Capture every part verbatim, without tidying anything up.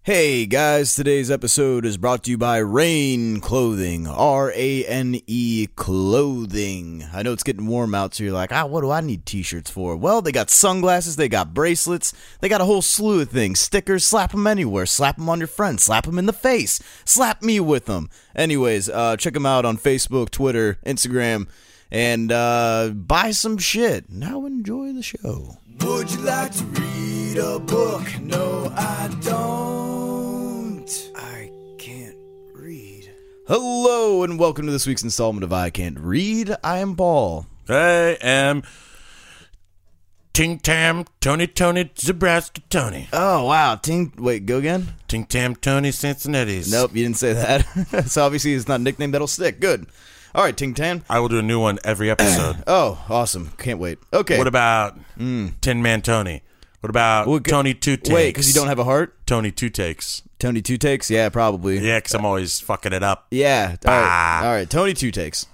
Hey guys, today's episode is brought to you by Rain Clothing, R A N E Clothing. I know it's getting warm out, so you're like, ah, what do I need t-shirts for? Well, they got sunglasses, they got bracelets, they got a whole slew of things. Stickers, slap them anywhere, slap them on your friends, slap them in the face, slap me with them. Anyways, uh, check them out on Facebook, Twitter, Instagram, and uh, buy some shit. Now enjoy the show. Would you like to read a book? No, I don't. I can't read. Hello, and welcome to this week's installment of I Can't Read. I am Paul. I am Ting Tam Tony Tony Zabrowski Tony. Oh, wow. Ting, wait, go again? Ting Tam Tony Cincinnati's. Nope, you didn't say that. So obviously it's not a nickname that'll stick. Good. All right, Ting Tam. I will do a new one every episode. Oh, awesome. Can't wait. Okay. What about mm. Tin Man Tony? What about well, Tony Two Takes? Wait, because you don't have a heart? Tony Two Takes. Tony Two Takes? Yeah, probably. Yeah, because I'm always fucking it up. Yeah. All right. All right. Tony Two Takes.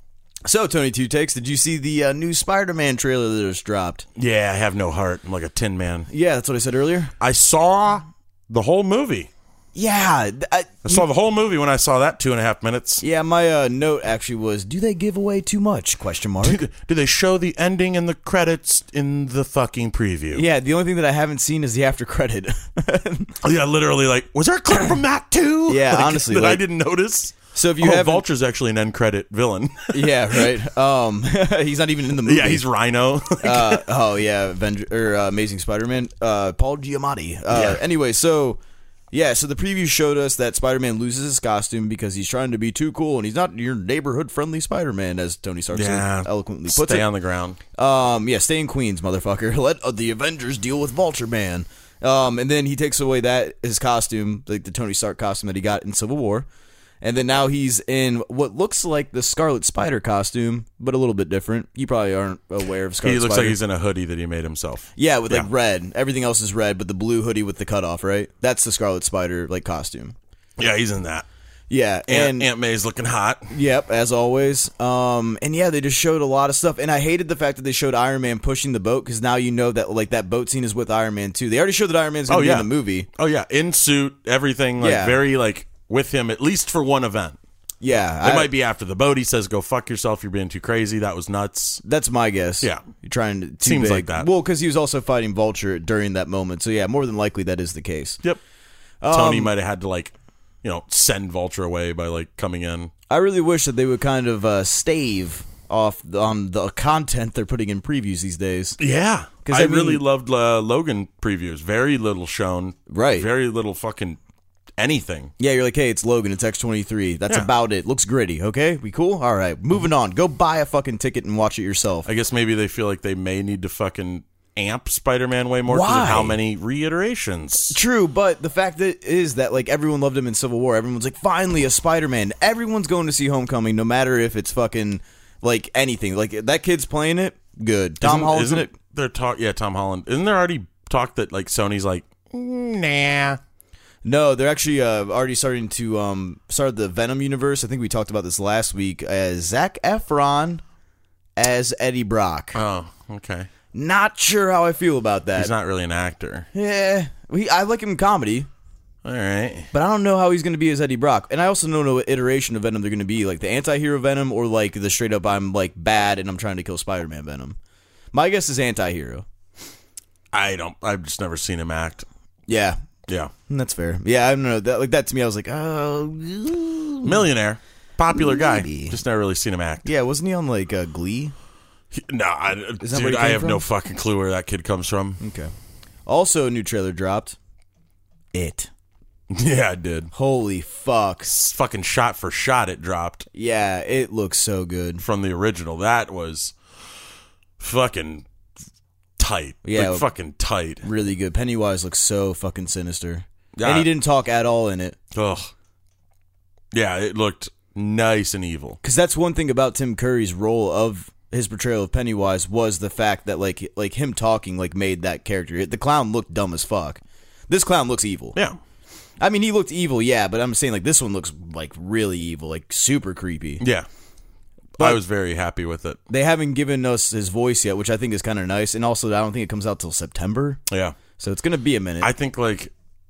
So, Tony Two Takes, did you see the uh, new Spider-Man trailer that just dropped? Yeah, I have no heart. I'm like a Tin Man. Yeah, that's what I said earlier. I saw the whole movie. Yeah. I, I saw the whole movie when I saw that two and a half minutes. Yeah, my uh, note actually was, do they give away too much? Question mark. Do, do they show the ending and the credits in the fucking preview? Yeah, the only thing that I haven't seen is the after credit. Yeah, literally, like, was there a clip from that too? Yeah, like, honestly. That like, I didn't notice. So if you oh, have Vulture's actually an end credit villain. Yeah, right. Um, he's not even in the movie. Yeah, he's Rhino. uh, oh yeah, Avenger or uh, Amazing Spider-Man. Uh, Paul Giamatti. Uh, yeah. Anyway, so yeah, so the preview showed us that Spider-Man loses his costume because he's trying to be too cool, and he's not your neighborhood-friendly Spider-Man, as Tony Stark yeah, so eloquently puts stay it. on the ground. Um, yeah, stay in Queens, motherfucker. Let uh, the Avengers deal with Vulture Man. Um, and then he takes away that his costume, like the Tony Stark costume that he got in Civil War. And then now he's in what looks like the Scarlet Spider costume, but a little bit different. You probably aren't aware of Scarlet Spider. He looks Spider. like he's in a hoodie that he made himself. Yeah, with like yeah. red. Everything else is red, but the blue hoodie with the cutoff, right? That's the Scarlet Spider like costume. Yeah, he's in that. Yeah, and Aunt, Aunt May's looking hot. Yep, as always. Um, and yeah, they just showed a lot of stuff. And I hated the fact that they showed Iron Man pushing the boat because now you know that like that boat scene is with Iron Man too. They already showed that Iron Man's going to oh, be yeah. in the movie. Oh yeah, in suit, everything like yeah. very like with him at least for one event. Yeah, it I, might be after the boat. He says, "Go fuck yourself. You're being too crazy. That was nuts." That's my guess. Yeah, you're trying to too seems big. like that. Well, because he was also fighting Vulture during that moment. So yeah, more than likely that is the case. Yep. Um, Tony might have had to like, you know, send Vulture away by like coming in. I really wish that they would kind of uh, stave off on um, the content they're putting in previews these days. Yeah, because I, I mean, really loved uh, Logan previews. Very little shown. Right. Very little fucking anything. Yeah, you're like, hey, it's Logan, it's X twenty-three. That's yeah. about it. Looks gritty, okay? We cool? All right, moving on. Go buy a fucking ticket and watch it yourself. I guess maybe they feel like they may need to fucking amp Spider-Man way more because Why? of how many reiterations. True, but the fact that is that like everyone loved him in Civil War. Everyone's like, finally a Spider-Man. Everyone's going to see Homecoming, no matter if it's fucking like anything. Like that kid's playing it, good. Tom isn't, Holland's isn't in it. They're talk, yeah, Tom Holland. Isn't there already talk that like Sony's like, nah? No, they're actually uh, already starting to um, start the Venom universe. I think we talked about this last week as Zac Efron as Eddie Brock. Oh, okay. Not sure how I feel about that. He's not really an actor. Yeah, he, I like him in comedy. All right. But I don't know how he's going to be as Eddie Brock. And I also don't know what iteration of Venom they're going to be. Like the anti-hero Venom or like the straight up I'm like bad and I'm trying to kill Spider-Man Venom. My guess is anti-hero. I don't. I've just never seen him act. Yeah. Yeah. That's fair. Yeah, I don't know. That, like that to me, I was like, oh. Millionaire. Popular Maybe. guy. Just never really seen him act. Yeah, wasn't he on like uh, Glee? He, no, I, Is that dude, where he I came have from? no fucking clue where that kid comes from. Okay. Also, a new trailer dropped. It. Yeah, I did. Holy fuck. S- fucking shot for shot it dropped. Yeah, it looks so good. From the original. That was fucking tight. Yeah. Like, fucking tight. Really good. Pennywise looks so fucking sinister. Yeah. And he didn't talk at all in it. Ugh. Yeah, it looked nice and evil. Because that's one thing about Tim Curry's role of his portrayal of Pennywise was the fact that like like him talking like made that character. The clown looked dumb as fuck. This clown looks evil. Yeah. I mean, he looked evil, yeah, but I'm saying like this one looks like really evil, like super creepy. Yeah. But I was very happy with it. They haven't given us his voice yet, which I think is kind of nice. And also, I don't think it comes out till September. Yeah. So it's going to be a minute. I think, like,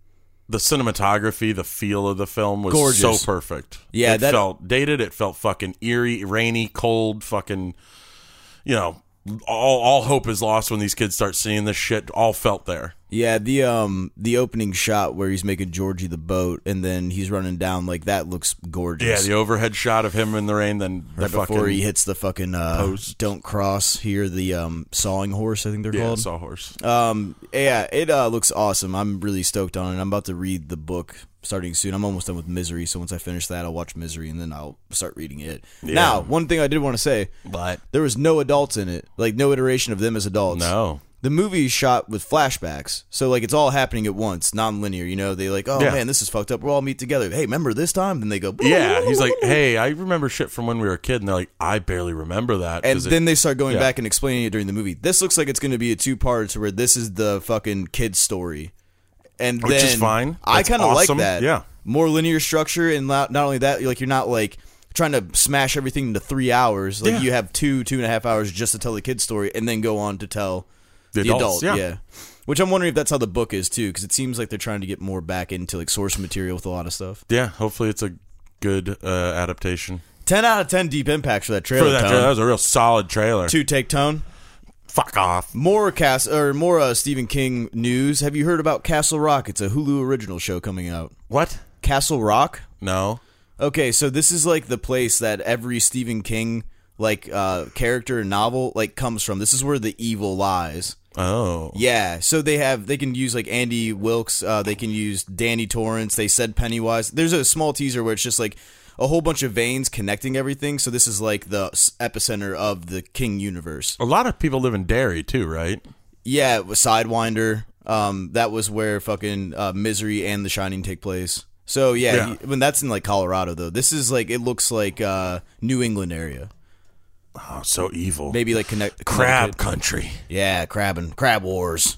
the cinematography, the feel of the film was Gorgeous. so perfect. Yeah, it that- felt dated. It felt fucking eerie, rainy, cold, fucking, you know, all all hope is lost when these kids start seeing this shit. All felt there. Yeah, the um the opening shot where he's making Georgie the boat and then he's running down, like, that looks gorgeous. Yeah, the overhead shot of him in the rain, then the right fucking before he hits the fucking uh, post. don't cross here, the um sawing horse, I think they're yeah, called. sawhorse. Um, yeah, it uh, looks awesome. I'm really stoked on it. I'm about to read the book starting soon. I'm almost done with Misery, so once I finish that, I'll watch Misery and then I'll start reading it. Yeah. Now, one thing I did want to say, But there was no adults in it, like no iteration of them as adults. no. The movie is shot with flashbacks, so like it's all happening at once, non-linear. You know, they like, oh Yeah. man, this is fucked up. We'll all meet together. Hey, remember this time? Then they go, Yeah, he's like, hey, I remember shit from when we were a kid, and they're like, I barely remember that. and 'cause it- then they start going yeah. back and explaining it during the movie. This looks like it's going to be a two parts where this is the fucking kid's story, and Which then is fine. I That's kind of awesome. like that. Yeah. More linear structure, and not not only that, like you're not like trying to smash everything into three hours. Like Yeah. you have two two and a half hours just to tell the kid's story, and then go on to tell The the, adults, adult. yeah. Yeah. Which I'm wondering if that's how the book is too, because it seems like they're trying to get more back into like source material with a lot of stuff. yeah, hopefully it's a good uh, adaptation. Ten out of ten Deep Impact for that trailer. For that, Tone. trailer, that was a real solid trailer. Two take tone. Fuck off. More cast or more uh, Stephen King news. Have you heard about Castle Rock? It's a Hulu original show coming out. What? Castle Rock. No. Okay, so this is like the place that every Stephen King like uh, character and novel like comes from. This is where the evil lies. Oh. Yeah, so they have they can use like Andy Wilkes, uh, they can use Danny Torrance. They said Pennywise. There's a small teaser where it's just like a whole bunch of veins connecting everything. So this is like the s- epicenter of the King universe. A lot of people live in Derry too, right? Yeah, with Sidewinder. Um, that was where fucking uh, Misery and The Shining take place. So yeah, Yeah. you- when that's in like Colorado though, this is like it looks like uh, New England area. Oh, so evil. Maybe like connect Crab Connecticut. country. Yeah, crabbing, crab wars.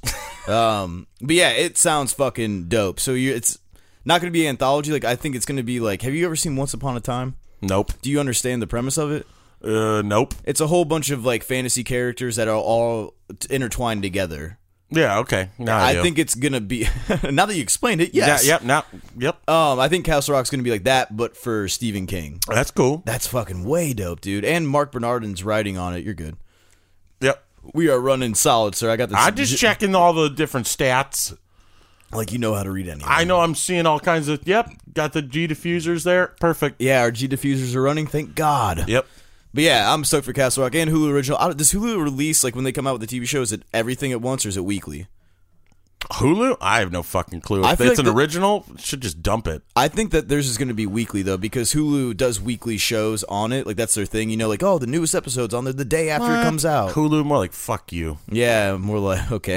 um, but yeah, it sounds fucking dope. So you, it's not going to be an anthology. Like I think it's going to be like. Have you ever seen Once Upon a Time? Nope. Do you understand the premise of it? Uh, nope. It's a whole bunch of like fantasy characters that are all t- intertwined together. Yeah. Okay. Now I, I do. think it's gonna be. Now that you explained it, yes. Yeah. Yep. Now. Yep. Um, I think Castle Rock's gonna be like that, but for Stephen King. That's cool. That's fucking way dope, dude. And Mark Bernardin's writing on it. You're good. Yep. We are running solid, sir. I got this. I'm just checking all the different stats. Like you know how to read anything. I know I'm seeing all kinds of. Yep. Got the G diffusers there. Perfect. Yeah, our G diffusers are running. Thank God. Yep. But yeah, I'm stoked for Castle Rock and Hulu original. I don't- Does Hulu release like when they come out with the T V show? Is it everything at once or is it weekly? Hulu? I have no fucking clue. I If feel it's like an the- original, should just dump it. I think that theirs is going to be weekly though because Hulu does weekly shows on it. Like that's their thing. You know, like oh, the newest episode's on there the day after it comes out. Hulu, more like fuck you. Yeah, more like okay.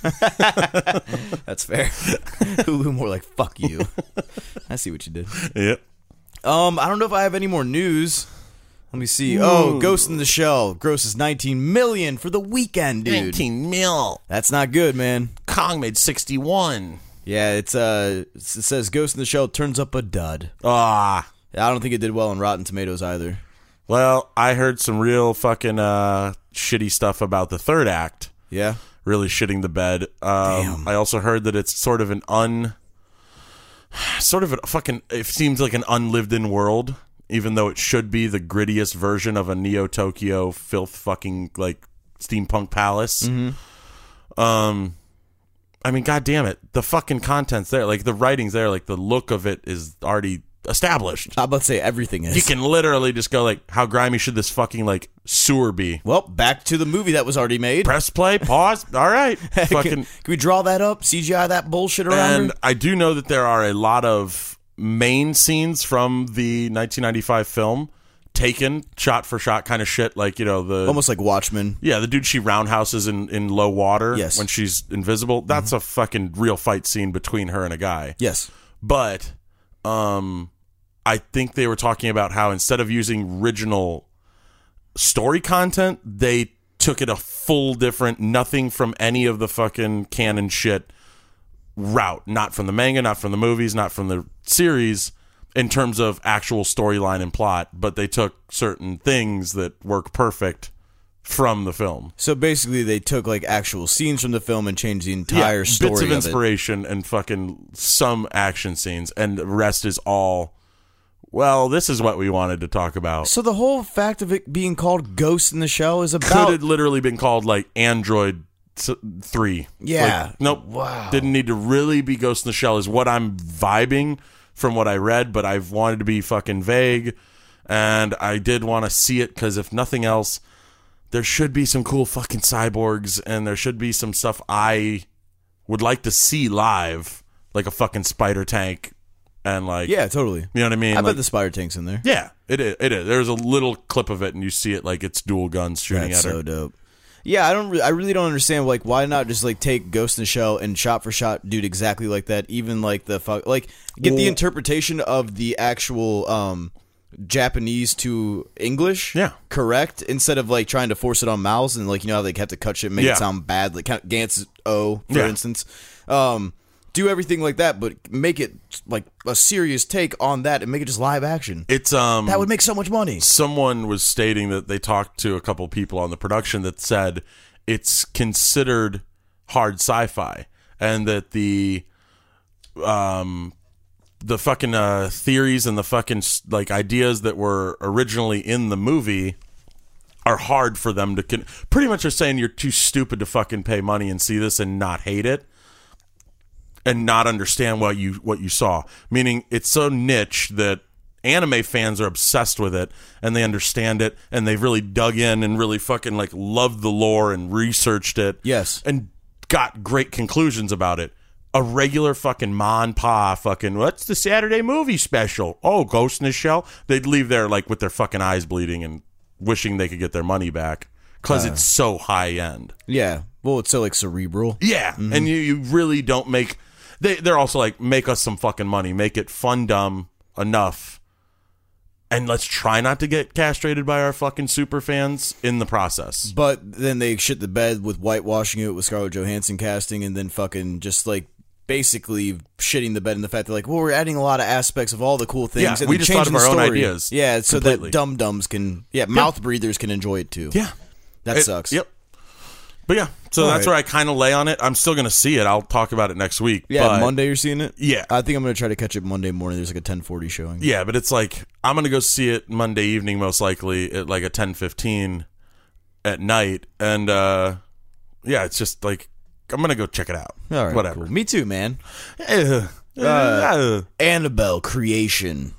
That's fair. Hulu more like fuck you. I see what you did. Yep. Um, I don't know if I have any more news. Let me see. Oh, Ghost in the Shell grosses nineteen million for the weekend, dude. nineteen mil. That's not good, man. Kong made sixty-one. Yeah, it's uh, it says Ghost in the Shell turns up a dud. Ah. I don't think it did well on Rotten Tomatoes either. Well, I heard some real fucking uh, shitty stuff about the third act. Yeah. Really shitting the bed. Um, Damn. I also heard that it's sort of an un, sort of a fucking. It seems like an unlived-in world, even though it should be the grittiest version of a Neo Tokyo filth fucking like steampunk palace. Mm-hmm. Um, I mean, god damn it, the fucking content's there, like the writing's there, like the look of it is already established. I'm about to say everything is. You can literally just go like, how grimy should this fucking like sewer be? Well, back to the movie that was already made. Press play, pause. All right, can, fucking. can we draw that up? C G I that bullshit around And her? I do know that there are a lot of main scenes from the nineteen ninety-five film taken shot for shot kind of shit, like you know the Almost like Watchmen. yeah the dude she roundhouses in in low water Yes. when she's invisible. That's a fucking real fight scene between her and a guy. Yes. But um, I think they were talking about how instead of using original story content, they took it a full different, nothing from any of the fucking canon shit route. Not from the manga, not from the movies, not from the series in terms of actual storyline and plot, but they took certain things that work perfect from the film. So basically, they took like actual scenes from the film and changed the entire yeah, story. Bits of of inspiration it. and fucking some action scenes, and the rest is all. Well, this is what we wanted to talk about. So the whole fact of it being called Ghost in the Shell is Could about. have literally been called like Android three. Yeah. Like, nope. Wow. Didn't need to really be Ghost in the Shell is what I'm vibing from what I read, but I've wanted to be fucking vague, and I did want to see it because if nothing else, there should be some cool fucking cyborgs, and there should be some stuff I would like to see live, like a fucking spider tank. And like, Yeah, totally. You know what I mean? I like, bet the spider tank's in there. Yeah, it is. It is. There's a little clip of it, and you see it like it's dual guns shooting That's at her. so dope. Yeah, I don't. Re- I really don't understand. Like, why not just like take Ghost in the Shell and shot for shot, do it exactly like that? Even like the fuck, like get the Well- interpretation of the actual um, Japanese to English, Yeah. correct. Instead of like trying to force it on mouths and like you know how they have to cut shit, make Yeah. it sound bad, like kind of Gantz O, for Yeah. instance. Um, do everything like that, but make it like a serious take on that and make it just live action. It's um. That would make so much money. someone was stating that they talked to a couple people on the production that said it's considered hard sci-fi and that the um the fucking uh, theories and the fucking like ideas that were originally in the movie are hard for them to con- pretty much are saying you're too stupid to fucking pay money and see this and not hate it and not understand what you what you saw, meaning it's so niche that anime fans are obsessed with it and they understand it and they've really dug in and really fucking like loved the lore and researched it. Yes. And got great conclusions about it. A regular fucking ma and pa fucking, what's the Saturday movie special? Oh, Ghost in the Shell? They'd leave there like with their fucking eyes bleeding and wishing they could get their money back because Uh. it's so high end. Yeah. Well, it's so like cerebral. Yeah, and you, you really don't make. They they're also like make us some fucking money, make it fun dumb enough, and let's try not to get castrated by our fucking super fans in the process. But then they shit the bed with whitewashing it with Scarlett Johansson casting, and then fucking just like basically shitting the bed in the fact that like, well, we're adding a lot of aspects of all the cool things. Yeah, and we then just thought changing of the our own story. ideas Yeah, so completely. that dum dums can, yeah, mouth breathers can enjoy it too. Yeah, that It- sucks. Yep. But yeah, so All that's right. where I kind of lay on it. I'm still gonna see it. I'll talk about it next week. Yeah, but, Monday you're seeing it. Yeah. I think I'm gonna try to catch it Monday morning. There's like a ten forty showing. Yeah, but it's like I'm gonna go see it Monday evening, most likely at like a ten fifteen at night, and uh yeah, it's just like I'm gonna go check it out. All right, whatever. cool. Me too, man. Uh, uh, Annabelle creation.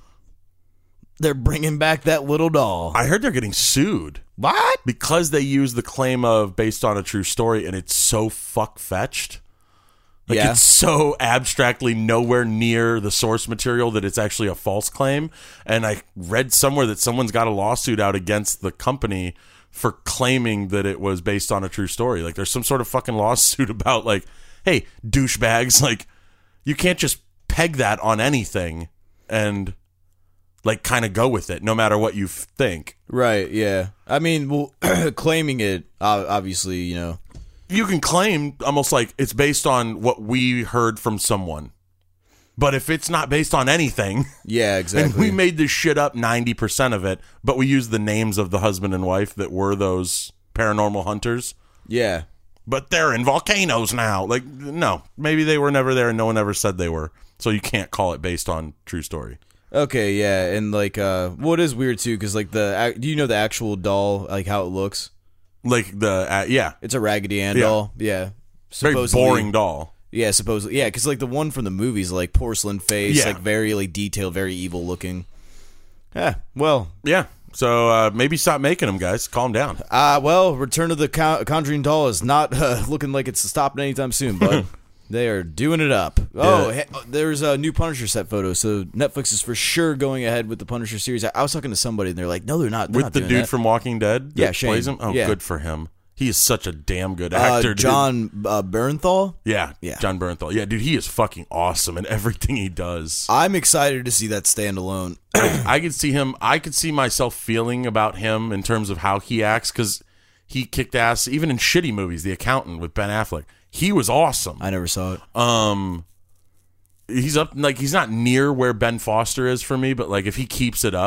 They're bringing back that little doll. I heard they're getting sued What? because they use the claim of based on a true story, and it's so fuck fetched. Like Yeah. it's so abstractly nowhere near the source material that it's actually a false claim. And I read somewhere that someone's got a lawsuit out against the company for claiming that it was based on a true story. Like there's some sort of fucking lawsuit about like, hey, douchebags, like you can't just peg that on anything and like kind of go with it no matter what you f- think. Right. Yeah. I mean, well, claiming it, uh, obviously, you know. You can claim almost like it's based on what we heard from someone. But if it's not based on anything, Yeah, exactly. and we made this shit up ninety percent of it, but we used the names of the husband and wife that were those paranormal hunters, yeah. but they're in volcanoes now. Like, no, maybe they were never there and no one ever said they were. So you can't call it based on true story. Okay. Yeah, and like, uh, well, it is weird too, because like the, ac- do you know the actual doll, like how it looks? Like the, uh, yeah, It's a Raggedy Ann Yeah. doll. Yeah. very Supposedly- boring doll. Yeah, supposedly. Yeah, because like the one from the movies, like porcelain face, Yeah. like very like detailed, very evil looking. Yeah. Well. Yeah. So uh, maybe stop making them, guys. Calm down. Uh, well, Return of the Con- Conjuring doll is not uh, looking like it's stopping anytime soon, bud. They are doing it up. Oh, Yeah. he- there's a new Punisher set photo, so Netflix is for sure going ahead with the Punisher series. I, I was talking to somebody, and they're like, "No, they're not." They're With not the doing dude that. from Walking Dead that Yeah, Shane. plays him? Oh, Yeah. good for him. He is such a damn good uh, actor, dude. John uh, Bernthal. Yeah, Yeah. John Bernthal. Yeah, dude, he is fucking awesome in everything he does. I'm excited to see that standalone. I could see him. I could see myself feeling about him in terms of how he acts because he kicked ass even in shitty movies. The Accountant with Ben Affleck, he was awesome. I never saw it. Um, he's up like he's not near where Ben Foster is for me, but like if he keeps it up,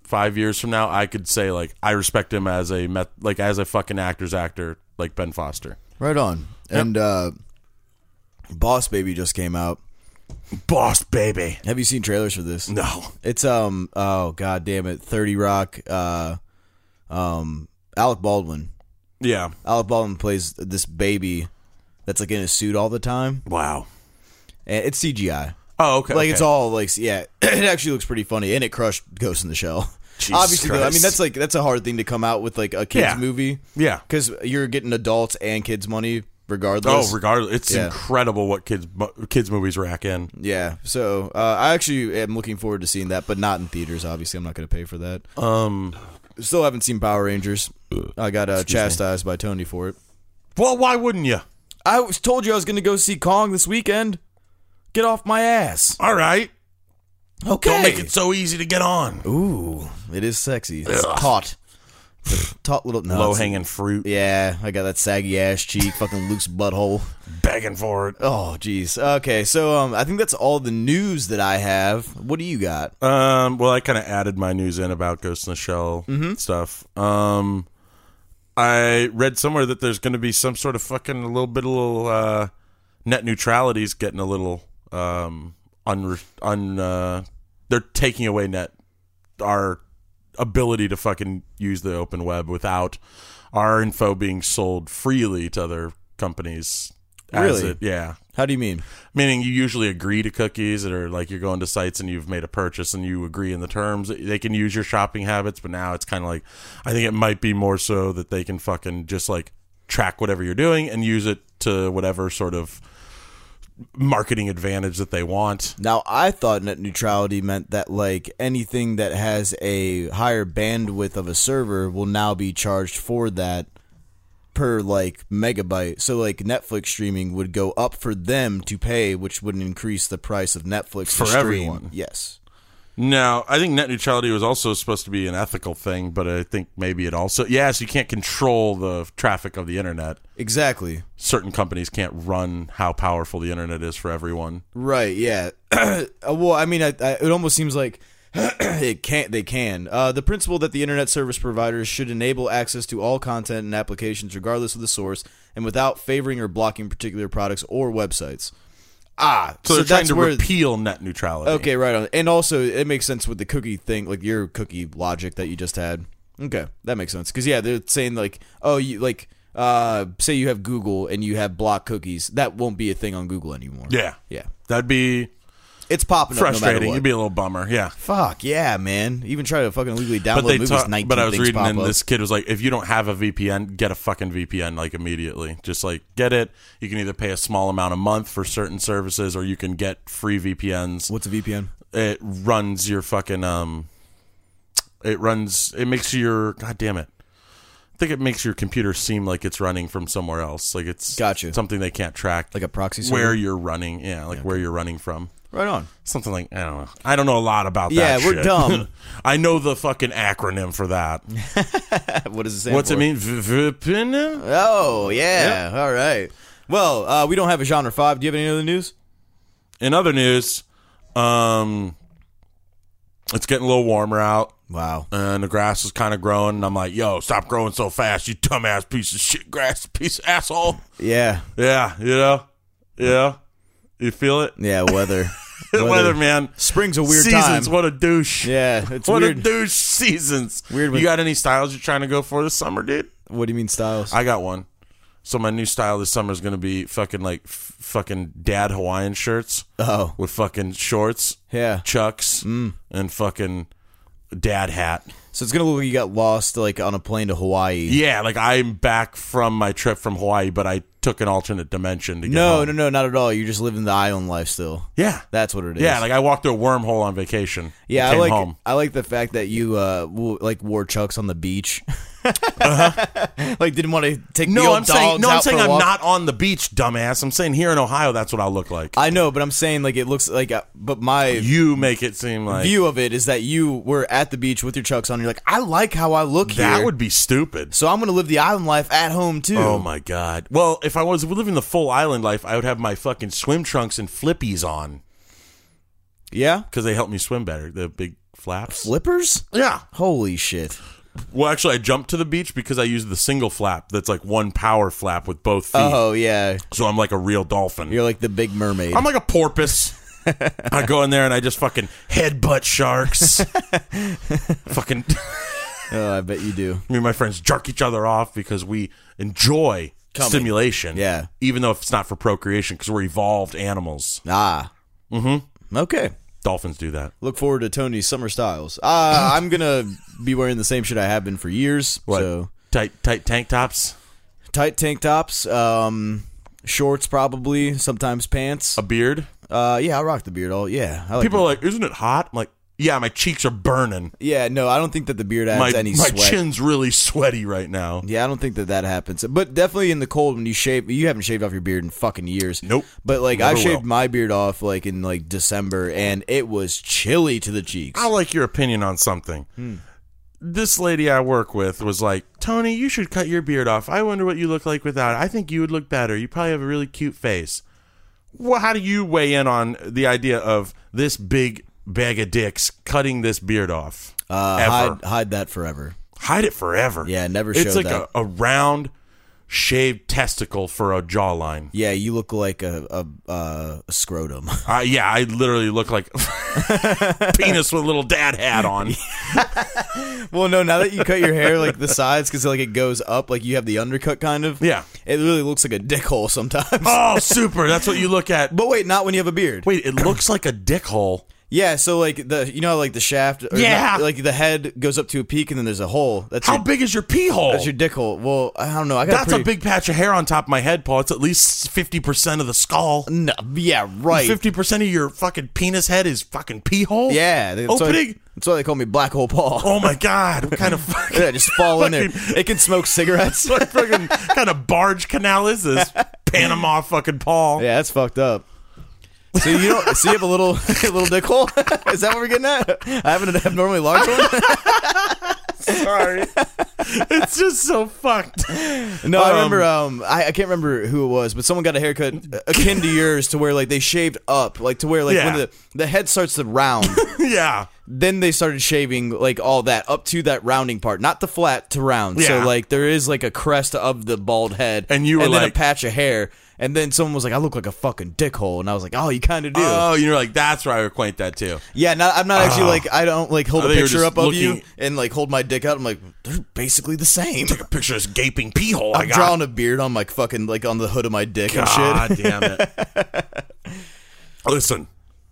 five years from now, I could say like I respect him as a met, like as a fucking actor's actor, like Ben Foster. Right on. Yep. And uh, Boss Baby just came out. Boss Baby. Have you seen trailers for this? No. It's um oh god damn it, thirty Rock, uh, um Alec Baldwin. Yeah. Alec Baldwin plays this baby that's like in a suit all the time, Wow. and it's C G I. Oh, okay. Like okay. it's all like yeah, it actually looks pretty funny, and it crushed Ghost in the Shell. Jesus Obviously, though, I Christ. mean that's like that's a hard thing to come out with like a kids Yeah. movie. Yeah. because you're getting adults and kids money regardless. Oh, regardless, it's Yeah. incredible what kids kids movies rack in. Yeah, so uh, I actually am looking forward to seeing that, but not in theaters. Obviously, I'm not going to pay for that. Um. Still haven't seen Power Rangers. I got uh, chastised by Tony for it. Well, why wouldn't you? I was told you I was going to go see Kong this weekend. Get off my ass. All right. Okay. Don't make it so easy to get on. Ooh, it is sexy. It's Ugh. taut. It's a taut little no, Low it's- hanging fruit. Yeah, I got that saggy ass cheek, fucking loose butthole. Begging for it. Oh, jeez. Okay, so um, I think that's all the news that I have. What do you got? Um. Well, I kind of added my news in about Ghost in the Shell stuff. Um. I read somewhere that there's going to be some sort of fucking a little bit of little uh, net neutrality's getting a little um un un uh, they're taking away net our ability to fucking use the open web without our info being sold freely to other companies. As Really? It, yeah. How do you mean? Meaning you usually agree to cookies that are like you're going to sites and you've made a purchase and you agree in the terms. They can use your shopping habits, but now it's kind of like, I think it might be more so that they can fucking just like track whatever you're doing and use it to whatever sort of marketing advantage that they want. Now, I thought net neutrality meant that like anything that has a higher bandwidth of a server will now be charged for that per like megabyte. So like Netflix streaming would go up for them to pay, which would increase the price of Netflix For to stream. everyone. Yes. No, I think net neutrality was also supposed to be an ethical thing, but I think maybe it also, yes, you can't control the traffic of the internet. Exactly. Certain companies can't run how powerful the internet is for everyone. Right. Yeah. Well, I mean, I, I, it almost seems like it can't. They can. Uh, the principle that the internet service providers should enable access to all content and applications, regardless of the source, and without favoring or blocking particular products or websites. Ah, So, they're trying that's to where. repeal net neutrality. Okay, right on. And also, it makes sense with the cookie thing, like your cookie logic that you just had. Okay, that makes sense. Because yeah, they're saying like, oh, you like, uh, say you have Google and you have block cookies, that won't be a thing on Google anymore. Yeah. Yeah. That'd be It's popping up no matter frustrating. what. It'd be a little bummer. Yeah. Fuck yeah, man! Even try to fucking legally download But they movies. ta- nineteen but I was things reading pop and up. this kid was like, if you don't have a V P N, get a fucking V P N like immediately. Just like get it. You can either pay a small amount a month for certain services or you can get free V P Ns. What's a V P N? It runs your fucking um it runs it makes your god damn it. I think it makes your computer seem like it's running from somewhere else. Like it's Gotcha. something they can't track. Like a proxy server? where you're running. Yeah, like where you're running from. Right on. Something like, I don't know. I don't know a lot about Yeah, that we're shit. dumb. I know the fucking acronym for that. What does it stand What's for? it mean? V- V P N? Oh yeah. All right. Well, uh, we don't have a genre five. Do you have any other news? In other news, um, it's getting a little warmer out. Wow. And the grass is kind of growing. And I'm like, yo, stop growing so fast, you dumbass piece of shit grass, piece of asshole. Yeah. Yeah, you know? Yeah. You feel it? Yeah. Weather. Weather, man. Spring's a weird Seasons, time. what a douche. Yeah. It's what weird. a douche seasons. Weird when- You got any styles you're trying to go for this summer, dude? What do you mean styles? I got one. So my new style this summer is going to be fucking like f- fucking dad Hawaiian shirts oh. with fucking shorts, Yeah. chucks, Mm. and fucking dad hat. So it's gonna look like you got lost like on a plane to Hawaii. Yeah, like I'm back from my trip from Hawaii, but I took an alternate dimension to get No, home. no, no, not at all. You're just living the island life still. Yeah. That's what it is. Yeah, like I walked through a wormhole on vacation. Yeah, and I came like home. I like the fact that you uh wo- like wore chucks on the beach. Uh-huh. Like didn't want to take the No, old I'm saying dogs no, I'm out saying for a I'm walk. not on the beach, dumbass. I'm saying here in Ohio that's what I'll look like. I know, but I'm saying like it looks like. Uh, but my You make it seem like view of it is that you were at the beach with your chucks on. And you're like, I like how I look that here. would be stupid. So I'm gonna live the island life at home too. Oh my god. Well, if I was living the full island life, I would have my fucking swim trunks and flippies on. Yeah? because they help me swim better. The big flaps. Flippers? Yeah. Holy shit. Well, actually, I jumped to the beach because I used the single flap. That's like one power flap with both feet. Oh, yeah. So I'm like a real dolphin. You're like the big mermaid. I'm like a porpoise. I go in there and I just fucking headbutt sharks. Fucking. Oh, I bet you do. Me and my friends jerk each other off because we enjoy Coming. stimulation. Yeah. Even though if it's not for procreation because we're evolved animals. Ah. Mm-hmm. Okay. Dolphins do that. Look forward to Tony's summer styles. Uh, I'm going to be wearing the same shit I have been for years. What? So Tight, tight tank tops? tight tank tops, um, shorts probably, sometimes pants. A beard? Uh, yeah, I rock the beard. All yeah. I like People the- are like, isn't it hot? I'm like, yeah, my cheeks are burning. Yeah, no, I don't think that the beard adds My, any my sweat. chin's really sweaty right now. Yeah, I don't think that that happens. But definitely in the cold when you shave, you haven't shaved off your beard in fucking years. Nope. But like I Never shaved will. my beard off like in like December, and it was chilly to the cheeks. I like your opinion on something. Hmm. This lady I work with was like, Tony, you should cut your beard off. I wonder what you look like without it. I think you would look better. You probably have a really cute face. Well, how do you weigh in on the idea of this big bag of dicks cutting this beard off? Uh, Ever. hide, hide that forever. Hide it forever. Yeah, never It's show like that. A, a round, shaved testicle for a jawline. Yeah, you look like a a, uh, a scrotum. Uh, yeah, I literally look like penis with a little dad hat on. Well, no, now that you cut your hair like the sides, because like it goes up, like you have the undercut kind of. Yeah. It really looks like a dick hole sometimes. Oh, super. That's what you look at. But wait, not when you have a beard. Wait, it looks like a dick hole. Yeah, so like the you know like the shaft, or Yeah. not- like the head goes up to a peak and then there's a hole. That's How your, big is your pee hole? that's your dick hole. Well, I don't know. I got That's pretty, a big patch of hair on top of my head, Paul. It's at least fifty percent of the skull. No, yeah, right. fifty percent of your fucking penis head is fucking pee hole? Yeah, that's why, Opening? that's why they call me Black Hole Paul. Oh my God. What kind of fucking, Yeah, just fall in there. It can smoke cigarettes. what fucking kind of barge canal is this? Panama fucking Paul. Yeah, that's fucked up. So you don't. So you have a little, a little dick hole. Is that what we're getting at? I have an abnormally large one. Sorry. It's just so fucked. No, I Um, remember. Um, I, I can't remember who it was, but someone got a haircut akin to yours, to where like they shaved up, like to where like Yeah. when the the head starts to round. Yeah. Then they started shaving like all that up to that rounding part, not the flat to round. So Yeah. like there is like a crest of the bald head, And you were and then like- a patch of hair, and then someone was like, "I look like a fucking dick hole," and I was like, "Oh, you kind of do." Oh, you're like, that's where I acquaint that too. Yeah, not, I'm not actually Oh. like I don't like hold I a thought you were picture just up of you looking- and like hold my dick out. I'm like, they're basically the same. Take a picture of this gaping pee hole I I'm got. drawing a beard on my fucking like on the hood of my dick God and shit. damn it. Listen,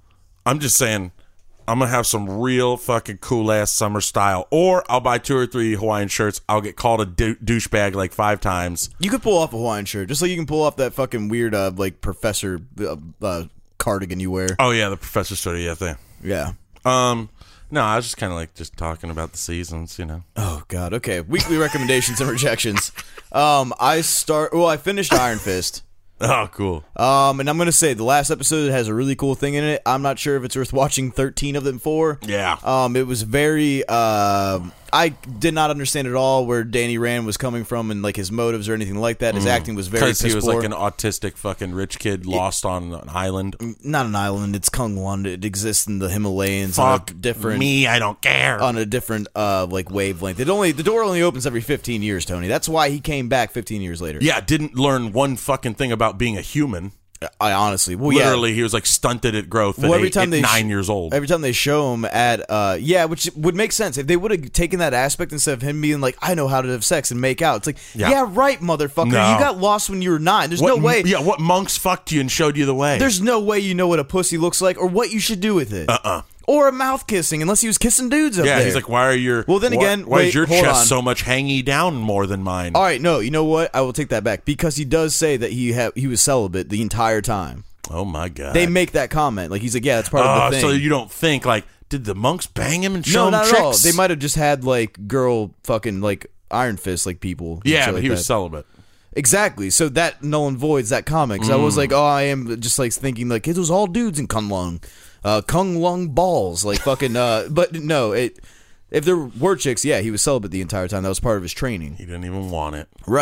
I'm just saying, I'm going to have some real fucking cool ass summer style. Or I'll buy two or three Hawaiian shirts. I'll get called a dou- douchebag like five times. You could pull off a Hawaiian shirt, just like you can pull off that fucking weird uh, like professor uh, uh, cardigan you wear. Oh, yeah, the Professor Story, yeah, thing. Yeah. Um, no, I was just kind of like just talking about the seasons, you know. Oh God. Okay. Weekly recommendations and rejections. Um, I start. Well, I finished Iron Fist. Oh, cool. Um, and I'm gonna say the last episode has a really cool thing in it. I'm not sure if it's worth watching thirteen of them for. Yeah. Um, it was very. Uh, I did not understand at all where Danny Rand was coming from and like his motives or anything like that. His acting was very. Because he was piss-poor. like an autistic fucking rich kid lost on an island. Not an island. It's Kungwan. It exists in the Himalayas. on Fuck a different. me, I don't care. On a different uh like wavelength. It only the door only opens every fifteen years, Tony. That's why he came back fifteen years later. Yeah, didn't learn one fucking thing about being a human. I honestly, well, Literally, he was like stunted at growth at, Well, every eight, time at they nine sh- years old. Every time they show him at, uh, yeah, which would make sense if they would have taken that aspect instead of him being like, "I know how to have sex and make out." It's like, Yeah. yeah, right, motherfucker. No. You got lost when you were nine. There's What, no way. Yeah, what monks fucked you and showed you the way? There's no way you know what a pussy looks like or what you should do with it. Uh uh Or a mouth kissing, unless he was kissing dudes up yeah, there. he's like, why are your Well, then why- again, why wait, is your hold chest on. so much hangy down more than mine? All right, no, you know what? I will take that back because he does say that he ha- he was celibate the entire time. Oh my god! They make that comment, like he's like, yeah, that's part Oh, of the thing. so you don't think like, did the monks bang him and show no, him not tricks? at all. They might have just had like girl fucking like Iron Fist like people. and Yeah, shit but like he was that. celibate. Exactly. So that null and voids that comic. 'Cause I was like, oh, I am just like thinking like it was all dudes in Kung Lung, uh, Kung Lung balls, like fucking. Uh, but no, it. If there were chicks, yeah, he was celibate the entire time. That was part of his training. He didn't even want it. Right.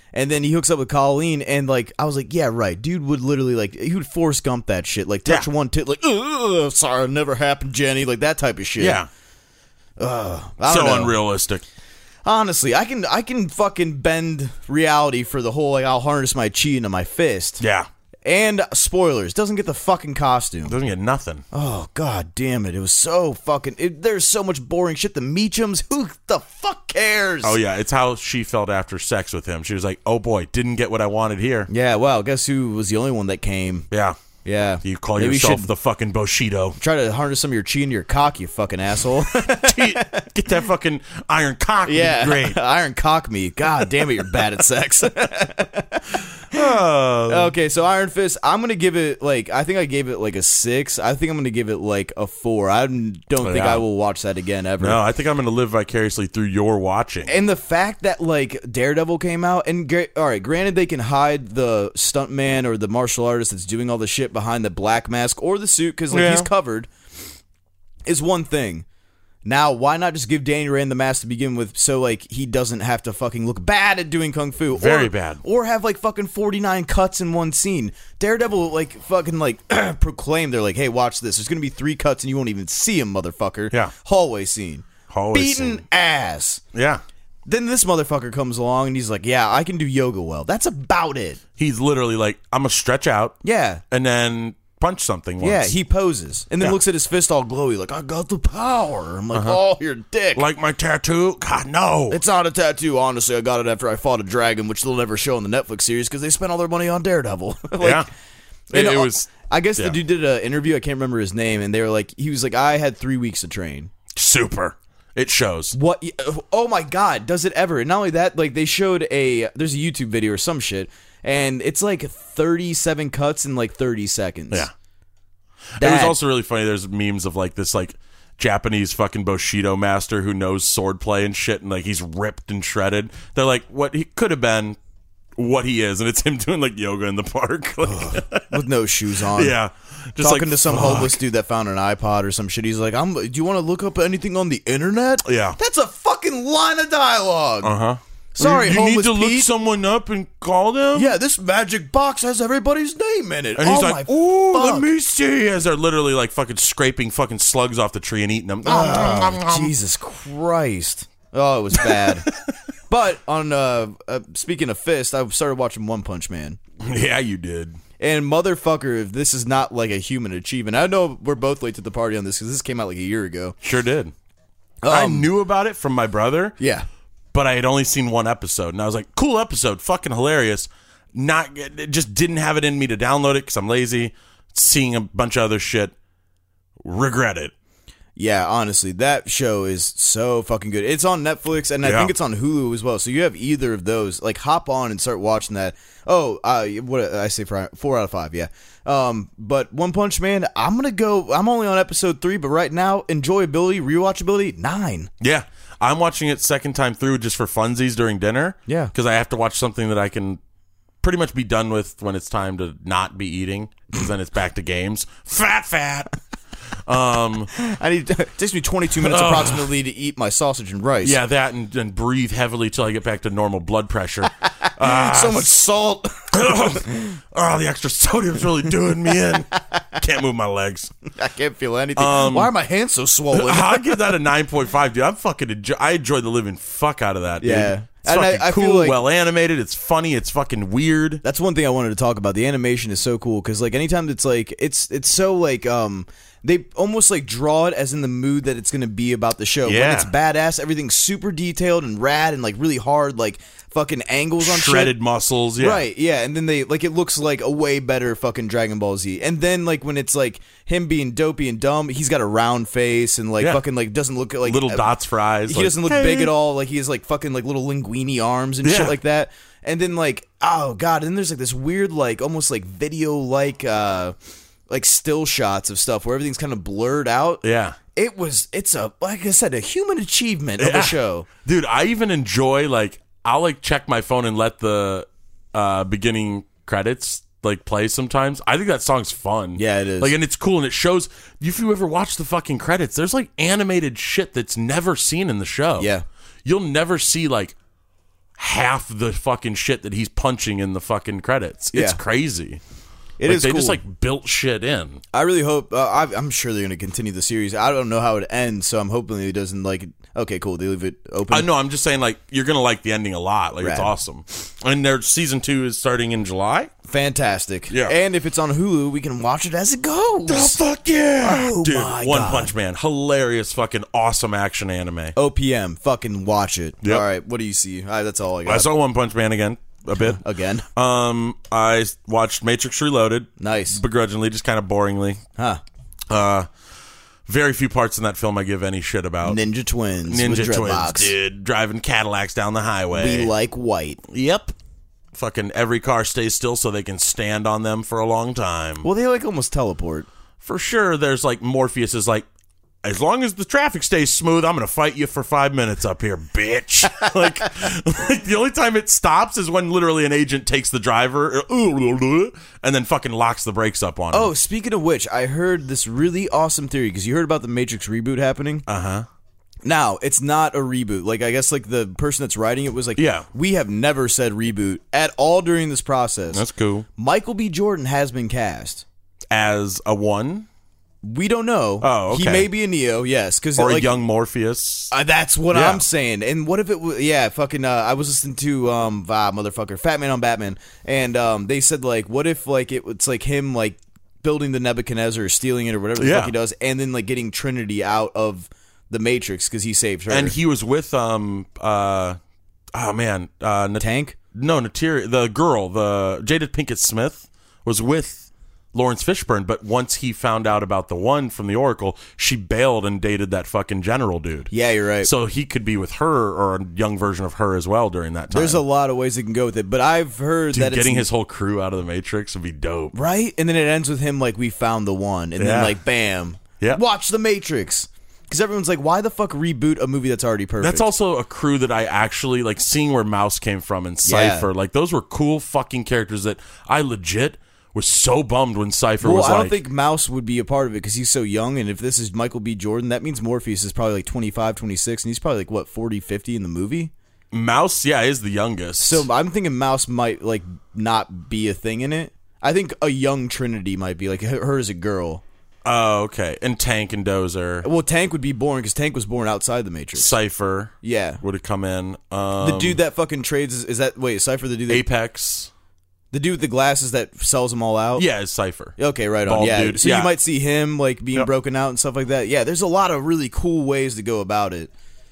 And then he hooks up with Colleen, and like I was like, yeah, right. Dude would literally like he would Forrest Gump that shit, like touch Yeah. one tit, like, ugh, sorry, it never happened, Jenny, like that type of shit. Yeah. Ugh, I So don't know. unrealistic. Honestly, I can I can fucking bend reality for the whole like I'll harness my chi into my fist. Yeah. And spoilers, doesn't get the fucking costume. Doesn't get nothing. Oh god damn it! It was so fucking. It, there's so much boring shit. The Meachums, who the fuck cares? Oh, yeah. It's how she felt after sex with him. She was like, oh, boy, didn't get what I wanted here. Yeah. Well, guess who was the only one that came? Yeah. Yeah. You call Maybe yourself you should the fucking Bushido. try to harness some of your chi into your cock, you fucking asshole. Get that fucking iron cock. Yeah. Great. Iron cock me. God damn it, you're bad at sex. Oh. Okay, so Iron Fist, I'm gonna give it like I think I gave it like a six. I think I'm gonna give it like a four. I don't think Yeah. I will watch that again ever. No, I think I'm going to live vicariously through your watching. And the fact that like Daredevil came out, and gra- all right, granted they can hide the stuntman or the martial artist that's doing all the shit behind the black mask or the suit because like Yeah. he's covered, is one thing. Now, why not just give Danny Rand the mask to begin with, so like he doesn't have to fucking look bad at doing kung fu, Very or, bad, or have like fucking forty-nine cuts in one scene. Daredevil like fucking like proclaimed, they're like, hey, watch this. There's gonna be three cuts and you won't even see him, motherfucker. Yeah. Hallway scene, Hallway beaten scene. ass. Yeah. Then this motherfucker comes along and he's like, yeah, I can do yoga well. That's about it. He's literally like, I'm going to stretch out Yeah. and then punch something once. Yeah, he poses and then Yeah. looks at his fist all glowy, like, I got the power. I'm like, oh, you're a dick. Like my tattoo? God, no. It's not a tattoo, honestly. I got it after I fought a dragon, which they'll never show in the Netflix series because they spent all their money on Daredevil. Like, yeah. It, and, it uh, was I guess yeah. the dude did an interview. I can't remember his name, and they were like, he was like, I had three weeks to train. super. It shows. What? Oh my god! Does it ever? And not only that, like they showed a there's a YouTube video or some shit, and it's like thirty-seven cuts in like thirty seconds. Yeah. That- It was also really funny. There's memes of like this like Japanese fucking Bushido master who knows swordplay and shit, and like he's ripped and shredded. They're like, what he could have been, what he is, and it's him doing like yoga in the park. Like, with no shoes on. yeah, just Talking like, to some fuck. homeless dude that found an iPod or some shit. He's like, "I'm. Do you want to look up anything on the internet?" Yeah. That's a fucking line of dialogue. Uh huh. Sorry, you, you need homeless to look Pete. someone up and call them. Yeah, this magic box has everybody's name in it. And he's oh like, my "Ooh, fuck. let me see." As they're literally like fucking scraping fucking slugs off the tree and eating them. Oh, Jesus Christ. Oh, it was bad. But on uh, uh, speaking of fist, I started watching One Punch Man. Yeah, you did. And motherfucker, if this is not like a human achievement, I know we're both late to the party on this because this came out like a year ago. Sure did. I Um, knew about it from my brother. Yeah. But I had only seen one episode, and I was like, cool episode, fucking hilarious. Not, it just didn't have it in me to download it because I'm lazy. Seeing a bunch of other shit, regret it. Yeah, honestly, that show is so fucking good. It's on Netflix, and I Yeah. think it's on Hulu as well. So you have either of those. Like, hop on and start watching that. Oh, uh, what I say for four out of five, yeah. Um, but One Punch Man, I'm gonna go. I'm only on episode three, but right now, enjoyability, rewatchability, nine. Yeah. I'm watching it second time through just for funsies during dinner. Yeah. Because I have to watch something that I can pretty much be done with when it's time to not be eating, because then it's back to games. Fat, fat. Um, I need. It takes me twenty-two minutes approximately to eat my sausage and rice. yeah, that and, and breathe heavily till I get back to normal blood pressure. so much salt. Oh, the extra sodium's really doing me in. Can't move my legs. I can't feel anything. Um, Why are my hands so swollen? I'd give that a nine point five, dude. I'm fucking enjoy- I enjoy the living fuck out of that, dude. Yeah. It's And I- fucking I feel cool, like- well animated, it's funny, it's fucking weird. That's one thing I wanted to talk about. The animation is so cool because like anytime it's like it's it's so like um they almost like draw it as in the mood that it's gonna be about the show. When Yeah. it's badass, everything's super detailed and rad and like really hard like fucking angles on Shredded shit. muscles, yeah. Right, yeah, and then they like it looks like a way better fucking Dragon Ball Z. And then like when it's like him being dopey and dumb, he's got a round face and like Yeah. fucking like doesn't look like Little uh, dots for eyes. he like, doesn't look hey. big at all. Like he has like fucking like little linguini arms and Yeah. shit like that. And then like oh god, and then there's like this weird like almost like video like uh like still shots of stuff where everything's kind of blurred out. Yeah. It was it's a like I said a human achievement of Yeah. a show. Dude, I even enjoy like I'll like check my phone and let the uh beginning credits like play sometimes. I think that song's fun. Yeah, it is. Like, and it's cool, and it shows. If you ever watch the fucking credits, there's like animated shit that's never seen in the show. Yeah. You'll never see like half the fucking shit that he's punching in the fucking credits. It's Yeah. crazy. It like, is They cool. just like built shit in. I really hope. Uh, I, I'm sure they're going to continue the series. I don't know how it ends, so I'm hoping it doesn't like. Okay, cool. They leave it open. I know. I'm just saying, like, you're gonna like the ending a lot. Like, it's Rad. awesome. And their season two is starting in July. Fantastic. Yeah. And if it's on Hulu, we can watch it as it goes. Oh fuck yeah, Oh, dude! my One God. Punch Man, hilarious, fucking awesome action anime. O P M, fucking watch it. Yep. All right, what do you see? All right, that's all I got. I saw One Punch Man again a bit. Again. Um, I watched Matrix Reloaded. Nice. Begrudgingly, just kind of boringly. Huh. Uh, very few parts in that film I give any shit about. Ninja Twins. with Ninja Twins, dreadlocks. dude, driving Cadillacs down the highway. We like white. Yep. Fucking every car stays still so they can stand on them for a long time. Well, they like almost teleport. For sure, there's like Morpheus is like, as long as the traffic stays smooth, I'm gonna fight you for five minutes up here, bitch. like, like the only time it stops is when literally an agent takes the driver and then fucking locks the brakes up on him. Oh, speaking of which, I heard this really awesome theory because you heard about the Matrix reboot happening. uh huh. Now, it's not a reboot. Like, I guess, like, the person that's writing it was like, Yeah. we have never said reboot at all during this process. That's cool. Michael B. Jordan has been cast. As a one We don't know. Oh, okay. He may be a Neo, yes. Cause, or like, a young Morpheus. Uh, that's what Yeah. I'm saying. And what if it was, yeah, fucking, uh, I was listening to, um, ah, motherfucker, Fat Man on Batman. And, um, they said, like, what if, like, it, it's like him, like, building the Nebuchadnezzar or stealing it or whatever the Yeah. fuck he does, and then, like, getting Trinity out of the Matrix because he saved her. And he was with um uh oh man uh Nat- Tank? no Natiri the girl the Jada Pinkett Smith was with Lawrence Fishburne, but once he found out about the one from the Oracle, she bailed and dated that fucking general dude. Yeah, you're right. So he could be with her or a young version of her as well during that time. There's a lot of ways they can go with it, but I've heard Dude, that getting it's his whole crew out of the Matrix would be dope. right, and then it ends with him like we found the one, and Yeah. then like bam, Yeah. watch the Matrix. Because everyone's like, why the fuck reboot a movie that's already perfect? That's also a crew that I actually like seeing where Mouse came from and Cypher. Yeah. Like those were cool fucking characters that I legit was so bummed when Cypher Well, was I don't like, think Mouse would be a part of it because he's so young, and if this is Michael B. Jordan, that means Morpheus is probably like twenty-five, twenty-six, and he's probably like, what, forty, fifty in the movie? Mouse, yeah, is the youngest. So I'm thinking Mouse might like not be a thing in it. I think a young Trinity might be, like her her as a girl. Oh, okay. And Tank and Dozer. Well, Tank would be born because Tank was born outside the Matrix. Cypher Yeah. would have come in. Um, The dude that fucking trades is, is that wait Cypher the dude that, Apex. the dude with the glasses that sells them all out? Yeah, it's Cypher. Okay, right on. Bald Yeah. dude. So Yeah. you might see him like being Yep. broken out and stuff like that. Yeah, there's a lot of really cool ways to go about it.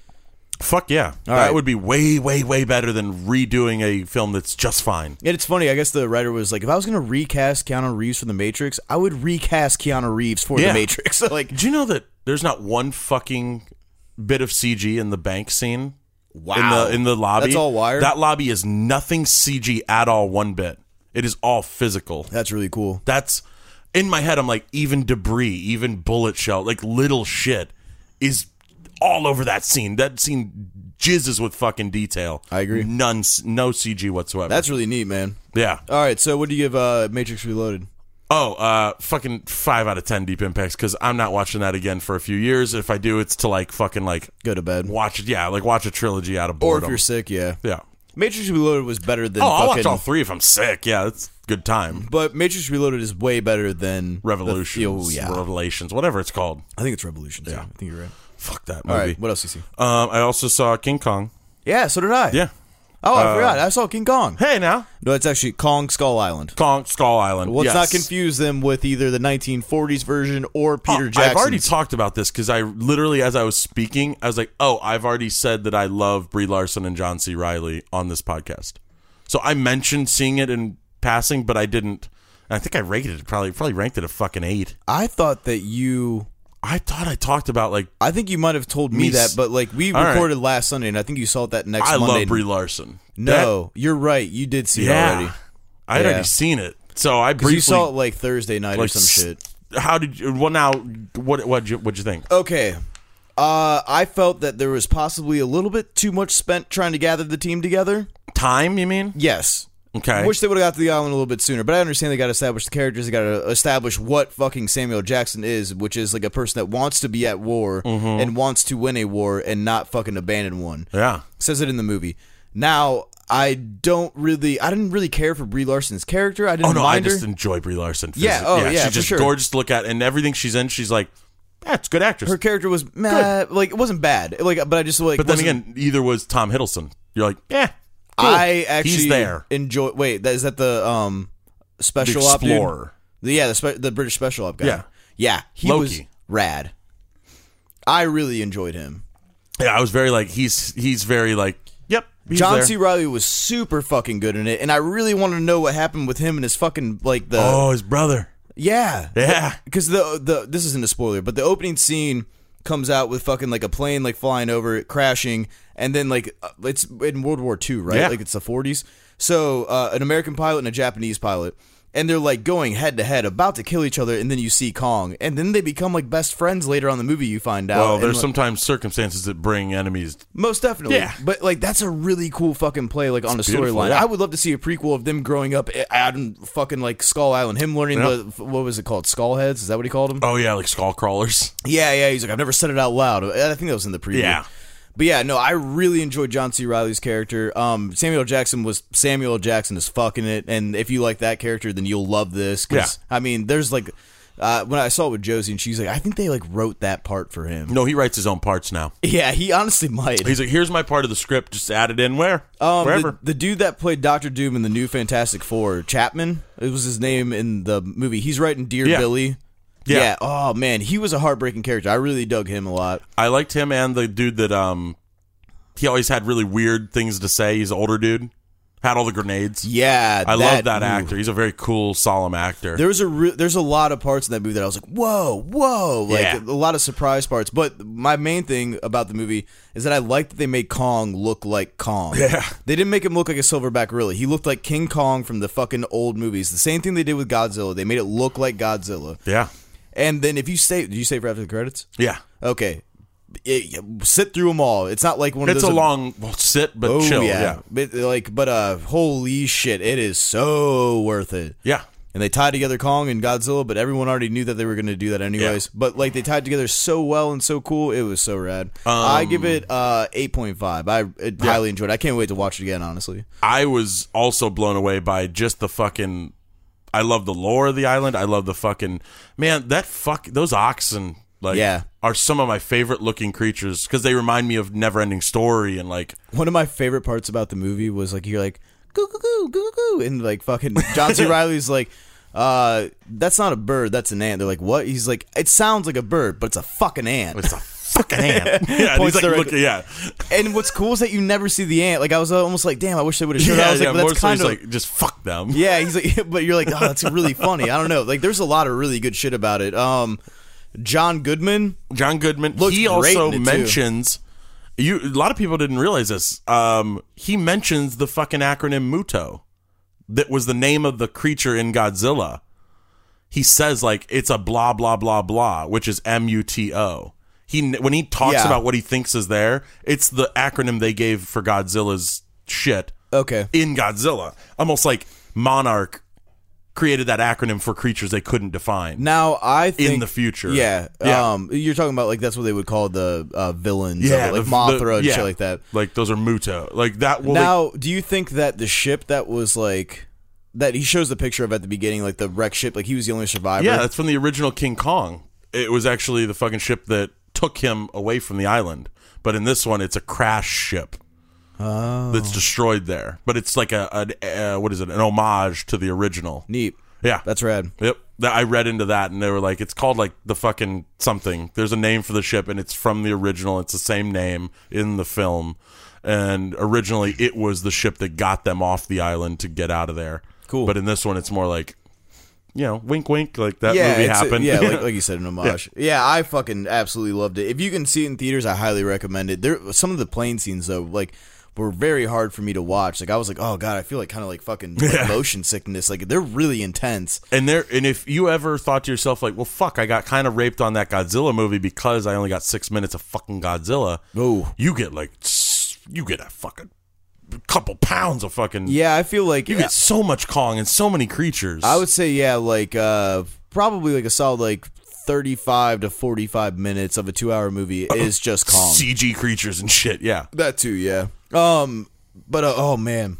Fuck yeah. All that right. would be way, way, way better than redoing a film that's just fine. And it's funny, I guess the writer was like, if I was going to recast Keanu Reeves for The Matrix, I would recast Keanu Reeves for Yeah. The Matrix. So like, Did you know that there's not one fucking bit of C G in the bank scene? wow. In the in the lobby. That's all wired? That lobby is nothing C G at all, one bit. It is all physical. That's really cool. That's in my head. I'm like, even debris, even bullet shell, like little shit is all over that scene. That scene jizzes with fucking detail. I agree. None, no C G whatsoever. That's really neat, man. yeah. All right, so what do you give uh, Matrix Reloaded? Oh, uh, fucking five out of ten Deep Impacts because I'm not watching that again for a few years. If I do, it's to like fucking like Go to bed. watch it. Yeah, like watch a trilogy out of Or boredom. if you're sick, yeah. yeah. Matrix Reloaded was better than Oh, I'll fucking... watch all three if I'm sick. Yeah, it's a good time. But Matrix Reloaded is way better than... Revolutions, The, oh, yeah. Revelations, whatever it's called. I think it's Revolutions. Yeah. I think you're right. Fuck that All movie. right, what else do you see? Um, I also saw King Kong. Yeah, so did I. Yeah. Oh, I Uh, forgot. I saw King Kong. Hey, now No, it's actually Kong Skull Island. Kong Skull Island. Let's yes. not confuse them with either the nineteen forties version or Peter Oh, Jackson's. I've already talked about this because I literally, as I was speaking, I was like, "Oh, I've already said that I love Brie Larson and John C. Reilly on this podcast." So I mentioned seeing it in passing, but I didn't. I think I rated it probably probably ranked it a fucking eight. I thought that you... I thought I talked about like I think you might have told me Me that, s- but like we All right. recorded last Sunday, and I think you saw it that next I Monday. love Brie Larson. No, you're right. You did see That- it yeah, already. I had Yeah. already seen it. So I Because briefly you saw it like Thursday night or like, some s- shit. How did you? Well, now what? What you? What'd you think? Okay. Uh, I felt that there was possibly a little bit too much spent trying to gather the team together. Time? You mean? Yes. Okay. I wish they would have got to the island a little bit sooner, but I understand they got to establish the characters. They got to establish what fucking Samuel Jackson is, which is like a person that wants to be at war and wants to win a war and not fucking abandon one. Yeah. Says it in the movie. Now, I don't really, I didn't really care for Brie Larson's character. I didn't Oh no, mind I just her. enjoy Brie Larson. Phys- Yeah, oh, yeah, she's for just sure. gorgeous to look at, and everything she's in, she's like, that's good actress. Her character was meh, like it wasn't bad, like, but I just like. but then wasn't- again, either was Tom Hiddleston. You're like, yeah, cool. I actually he's there. enjoy. Wait, that, is that the um The special op dude? Explorer. The- Yeah, the spe- the British special op guy. Yeah. yeah, he Loki. was rad. I really enjoyed him. Yeah, I was very like, he's he's very like, yep. He's John there. C. Reilly was super fucking good in it, and I really wanted to know what happened with him and his fucking like the Oh, his brother. yeah Yeah. because the the this isn't a spoiler, but the opening scene comes out with fucking like a plane like flying over it, crashing, and then like uh, it's in World War Two, right? Yeah. Like it's the forties. So uh, an American pilot and a Japanese pilot, and they're like going head to head, about to kill each other, and then you see Kong, and then they become like best friends later on in the movie. You find out. Well, And, there's like, sometimes circumstances that bring enemies. most definitely. Yeah. But like that's a really cool fucking play like on the beautiful, storyline. yeah. I would love to see a prequel of them growing up out in fucking like Skull Island, him learning Yeah. the what was it called? Skull heads? Is that what he called them? Oh yeah, like skull crawlers. Yeah, yeah, he's like I've never said it out loud. I think that was in the preview. Yeah. But yeah, no, I really enjoyed John C. Reilly's character. Um, Samuel L. Jackson was Samuel L. Jackson is fucking it, and if you like that character, then you'll love this. 'Cause, I mean, there's like uh, when I saw it with Josie, and she's like, I think they like wrote that part for him. No, he writes his own parts now. Yeah, he honestly might. He's like, here's my part of the script. Just add it in where Um, wherever. the, the dude that played Doctor Doom in the new Fantastic Four, Chapman, it was his name in the movie. He's writing Dear Yeah. Billy. Yeah. Yeah. Oh man, he was a heartbreaking character. I really dug him a lot. I liked him and the dude that um, he always had really weird things to say. He's an older dude, had all the grenades. Yeah, I love that ooh. actor. He's a very cool, solemn actor. There was a re- there's a lot of parts in that movie that I was like, whoa, whoa, like Yeah. a lot of surprise parts. But my main thing about the movie is that I like that they made Kong look like Kong. Yeah. They didn't make him look like a silverback gorilla. He looked like King Kong from the fucking old movies. The same thing they did with Godzilla. They made it look like Godzilla. yeah, And then if you stay, did you stay for after the credits? yeah. Okay. It, sit through them all. It's not like one of It's those. a long well, sit, but oh, chill. yeah. Yeah, But like, but uh, holy shit, it is so worth it. yeah. And they tied together Kong and Godzilla, but everyone already knew that they were going to do that anyways. Yeah. But like they tied together so well and so cool, it was so rad. I give it uh eight point five. I it, Yeah. highly enjoyed it. I can't wait to watch it again, honestly. I was also blown away by just the fucking. I love the lore of the island. I love the fucking man. That fuck those oxen like Yeah. are some of my favorite looking creatures because they remind me of Neverending Story and like One of my favorite parts about the movie was like you're like goo goo goo goo goo, and like fucking John C. Reilly's like, uh, that's not a bird, that's an ant. They're like, what? He's like, it sounds like a bird, but it's a fucking ant. it's a fucking ant. yeah, and Points he's like, direct- look, yeah, And what's cool is that you never see the ant. Like I was almost like, damn, I wish they would have showed. it. yeah, I was yeah. like, More that's so kind he's of like just fuck them. yeah. He's like, but you're like, oh, that's really funny. I don't know. Like there's a lot of really good shit about it. Um, John Goodman. John Goodman. Looks he great also in it, too. mentions. You. A lot of people didn't realize this. Um, he mentions the fucking acronym MUTO. That was the name of the creature in Godzilla. He says like it's a blah blah blah blah, which is M U T O. He when he talks Yeah. about what he thinks is there, it's the acronym they gave for Godzilla's shit Okay. in Godzilla. Almost like Monarch created that acronym for creatures they couldn't define. Now I think In the future. Yeah. Yeah. Um, you're talking about like that's what they would call the uh, villains. Yeah, of it, like the- Mothra the- and yeah. shit like that. Like those are MUTO. Like that. Well, they- Now, do you think that the ship that was like that he shows the picture of at the beginning, like the wreck ship, like he was the only survivor? Yeah, that's from the original King Kong. It was actually the fucking ship that took him away from the island. But in this one, it's a crash ship Oh. that's destroyed there. But it's like a, a uh, what is it? An homage to the original. Neat. Yeah, That's rad. yep. That- I read into that, and they were like, it's called like the fucking something. There's a name for the ship, and it's from the original. It's the same name in the film. And originally, it was the ship that got them off the island to get out of there. Cool. But in this one, it's more like, you know, wink, wink, like that yeah, movie it's a- happened. yeah, like, like you said, an homage. Yeah. I fucking absolutely loved it. If you can see it in theaters, I highly recommend it. There, some of the plane scenes though, like, were very hard for me to watch. Like, I was like, oh god, I feel like kind of like fucking like, Yeah. motion sickness. Like, they're really intense. And there, and if you ever thought to yourself, like, well, fuck, I got kind of raped on that Godzilla movie because I only got six minutes of fucking Godzilla. Oh, You get like, s- you get a fucking couple pounds of fucking. yeah, I feel like You get so much Kong and so many creatures. I would say yeah, like uh, probably like a solid like thirty-five to forty-five minutes of a two-hour movie is just Kong. C G creatures and shit. Yeah. That too, yeah. Um, But uh, oh man,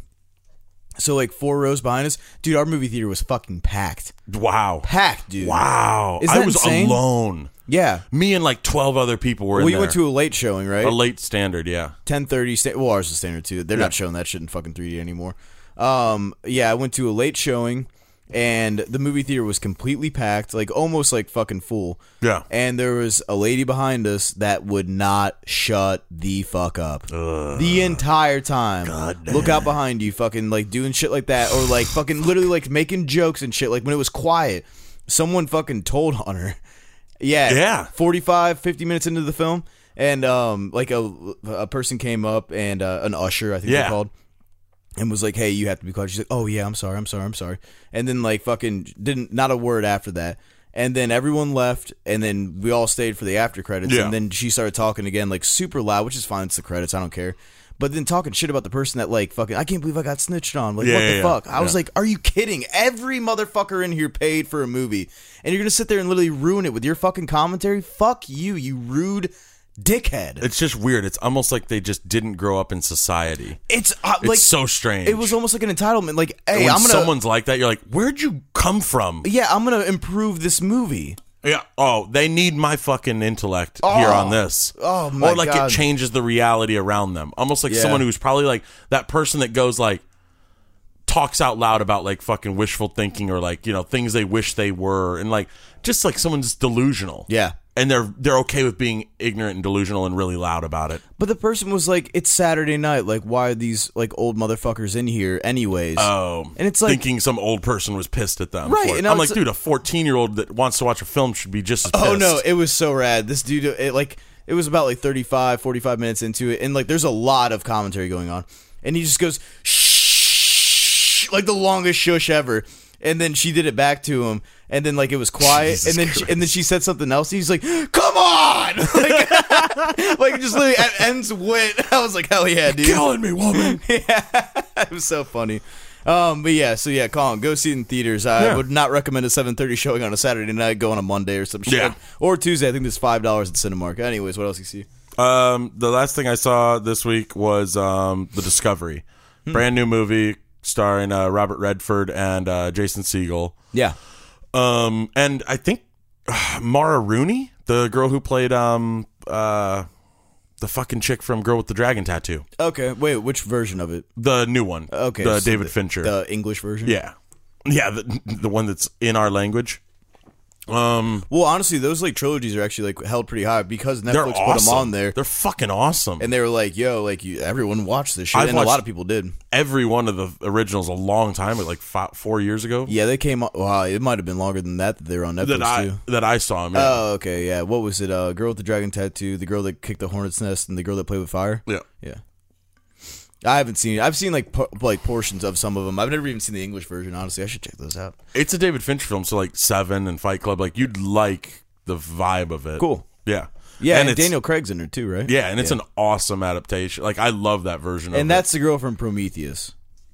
so like four rows behind us, dude. Our movie theater was fucking packed. Wow. Packed, dude. Wow. Isn't that I was insane? alone. Yeah. Me and like twelve other people were in We there. went to a late showing, right? A late standard, yeah. ten thirty. Sta- well, ours is standard too. They're Yeah. not showing that shit in fucking three D anymore. Um, yeah, I went to a late showing, and the movie theater was completely packed, like almost like fucking full. Yeah. And there was a lady behind us that would not shut the fuck up Ugh. the entire time. God Look out behind you, fucking like doing shit like that, or like fucking literally like making jokes and shit. Like when it was quiet, someone fucking told on her. Yeah, Yeah. forty-five, fifty minutes into the film, and um, like a a person came up and uh, an usher, I think Yeah. they're called, and was like, "Hey, you have to be quiet." She's like, "Oh yeah, I'm sorry, I'm sorry, I'm sorry," and then like fucking didn't not a word after that. And then everyone left, and then we all stayed for the after credits. Yeah. And then she started talking again, like super loud, which is fine. It's the credits, I don't care. But then talking shit about the person that like fucking, I can't believe I got snitched on. Like Yeah, what the yeah, fuck? yeah. I was Yeah. like, are you kidding? Every motherfucker in here paid for a movie, and you're gonna sit there and literally ruin it with your fucking commentary? Fuck you, you rude dickhead. It's just weird. It's almost like they just didn't grow up in society. It's uh, It's like so strange. it was almost like an entitlement. Like, hey, when I'm gonna, someone's like that, you're like, where'd you come from? yeah, I'm gonna improve this movie. Yeah. Oh, they need my fucking intellect here on this. Oh, my Or like God. it changes the reality around them. Almost like Yeah. someone who's probably like that person that goes like talks out loud about like fucking wishful thinking or like, you know, things they wish they were, and like just like someone's delusional. Yeah. And they're they're okay with being ignorant and delusional and really loud about it. But the person was like, it's Saturday night. Like, why are these like old motherfuckers in here anyways? Oh, And it's like- thinking some old person was pissed at them. Right, for it. and I I'm was- like, dude, a fourteen year old that wants to watch a film should be just as pissed. Oh no, it was so rad. This dude, it like it was about like thirty-five, forty-five minutes into it, and like there's a lot of commentary going on, and he just goes shh, like the longest shush ever. And then she did it back to him, and then like it was quiet, Jesus and then she, Christ. and then she said something else. And he's like, "Come on!" like, like just literally at ends wit. I was like, "Hell yeah, dude!" killing me, woman. Yeah, it was so funny. Um, but yeah, so yeah, Colin, go see it in theaters. I Yeah. would not recommend a seven thirty showing on a Saturday night. Go on a Monday or some shit, Yeah. or Tuesday. I think there's five dollars at Cinemark. Anyways, what else you see? Um, the last thing I saw this week was um, The Discovery, Hmm. brand new movie starring uh, Robert Redford and uh, Jason Segel. Yeah, Um, and I think uh, Mara Rooney, the girl who played um uh the fucking chick from Girl with the Dragon Tattoo, okay. Wait, which version of it? the new one. Okay, the so David the, Fincher. the English version. yeah, yeah, the the one that's in our language. Um, Well, honestly, those like trilogies are actually like held pretty high because they're Netflix awesome. put them on there, They're fucking awesome. and they were like, "Yo, like you, everyone watched this shit," I've and a lot watched- of people did. Every one of the originals a long time, like five, four years ago. Yeah, they came. Wow, it might have been longer than that that they were on Netflix that I too. that I saw. Man. Oh, okay, yeah. What was it? Uh, girl with the dragon tattoo, the girl that kicked the hornet's nest, and the girl that played with fire. yeah. Yeah, I haven't seen. I've seen like po- like portions of some of them. I've never even seen the English version. Honestly, I should check those out. It's a David Fincher film, so like Seven and Fight Club, like you'd like the vibe of it. Cool. Yeah. Yeah, and, it's, Daniel Craig's in there too, right? Yeah, and it's an awesome adaptation. Like I love that version of and it. that's the girl from Prometheus.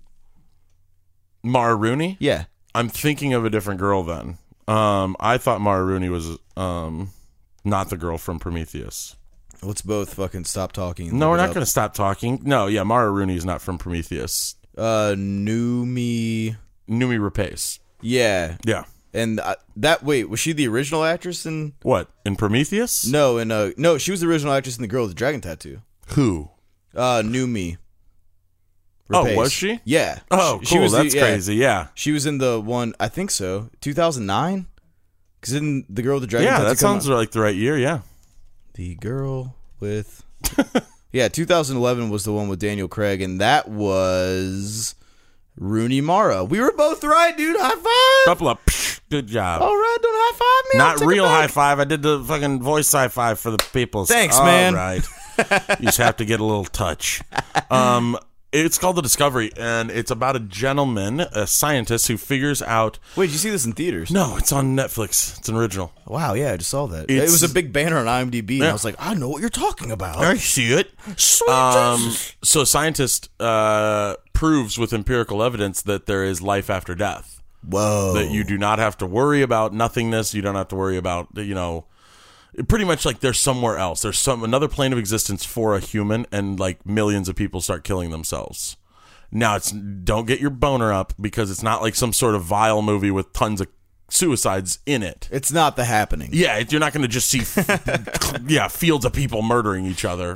Mara Rooney. Yeah. I'm thinking of a different girl then. Um, I thought Mara Rooney was um not the girl from Prometheus. Let's both fucking stop talking. and No, look we're it not up. going to stop talking. No, yeah, Mara Rooney is not from Prometheus. Uh, Numi. Numi Rapace. Yeah, Yeah. and uh, that. Wait, was she the original actress in? What, in Prometheus? No, in uh, no, she was the original actress in the girl with the dragon tattoo. Who? Uh, Numi. Oh, Rapace. was she? Yeah. Oh, She- she cool. was the- That's yeah. crazy. Yeah. She was in the one, I think so, two thousand nine? Because in The Girl with the Dragon Yeah, Tattoo that come sounds out- like the right year. Yeah. The Girl with... yeah, two thousand eleven was the one with Daniel Craig, and that was Rooney Mara. We were both right, dude. High five! Couple of psh, good job. All right, don't high five me. I'll Not take it real back. high five. I did the fucking voice high five for the people. Thanks, All man. right. You just have to get a little touch. Um, it's called The Discovery, and it's about a gentleman, a scientist, who figures out. Wait, did you see this in theaters? No, it's on Netflix. It's an original. Wow, yeah, I just saw that. It's- it was a big banner on IMDb, and Yeah. I was like, I know what you're talking about. I see it. Sweet Um, Jesus. so, a scientist uh, proves with empirical evidence that there is life after death. Whoa. That you do not have to worry about nothingness. You don't have to worry about, you know, pretty much like they're somewhere else. There's some another plane of existence for a human, and like millions of people start killing themselves. Now, it's don't get your boner up because it's not like some sort of vile movie with tons of suicides in it. It's not The Happening. Yeah, you're not going to just see yeah fields of people murdering each other.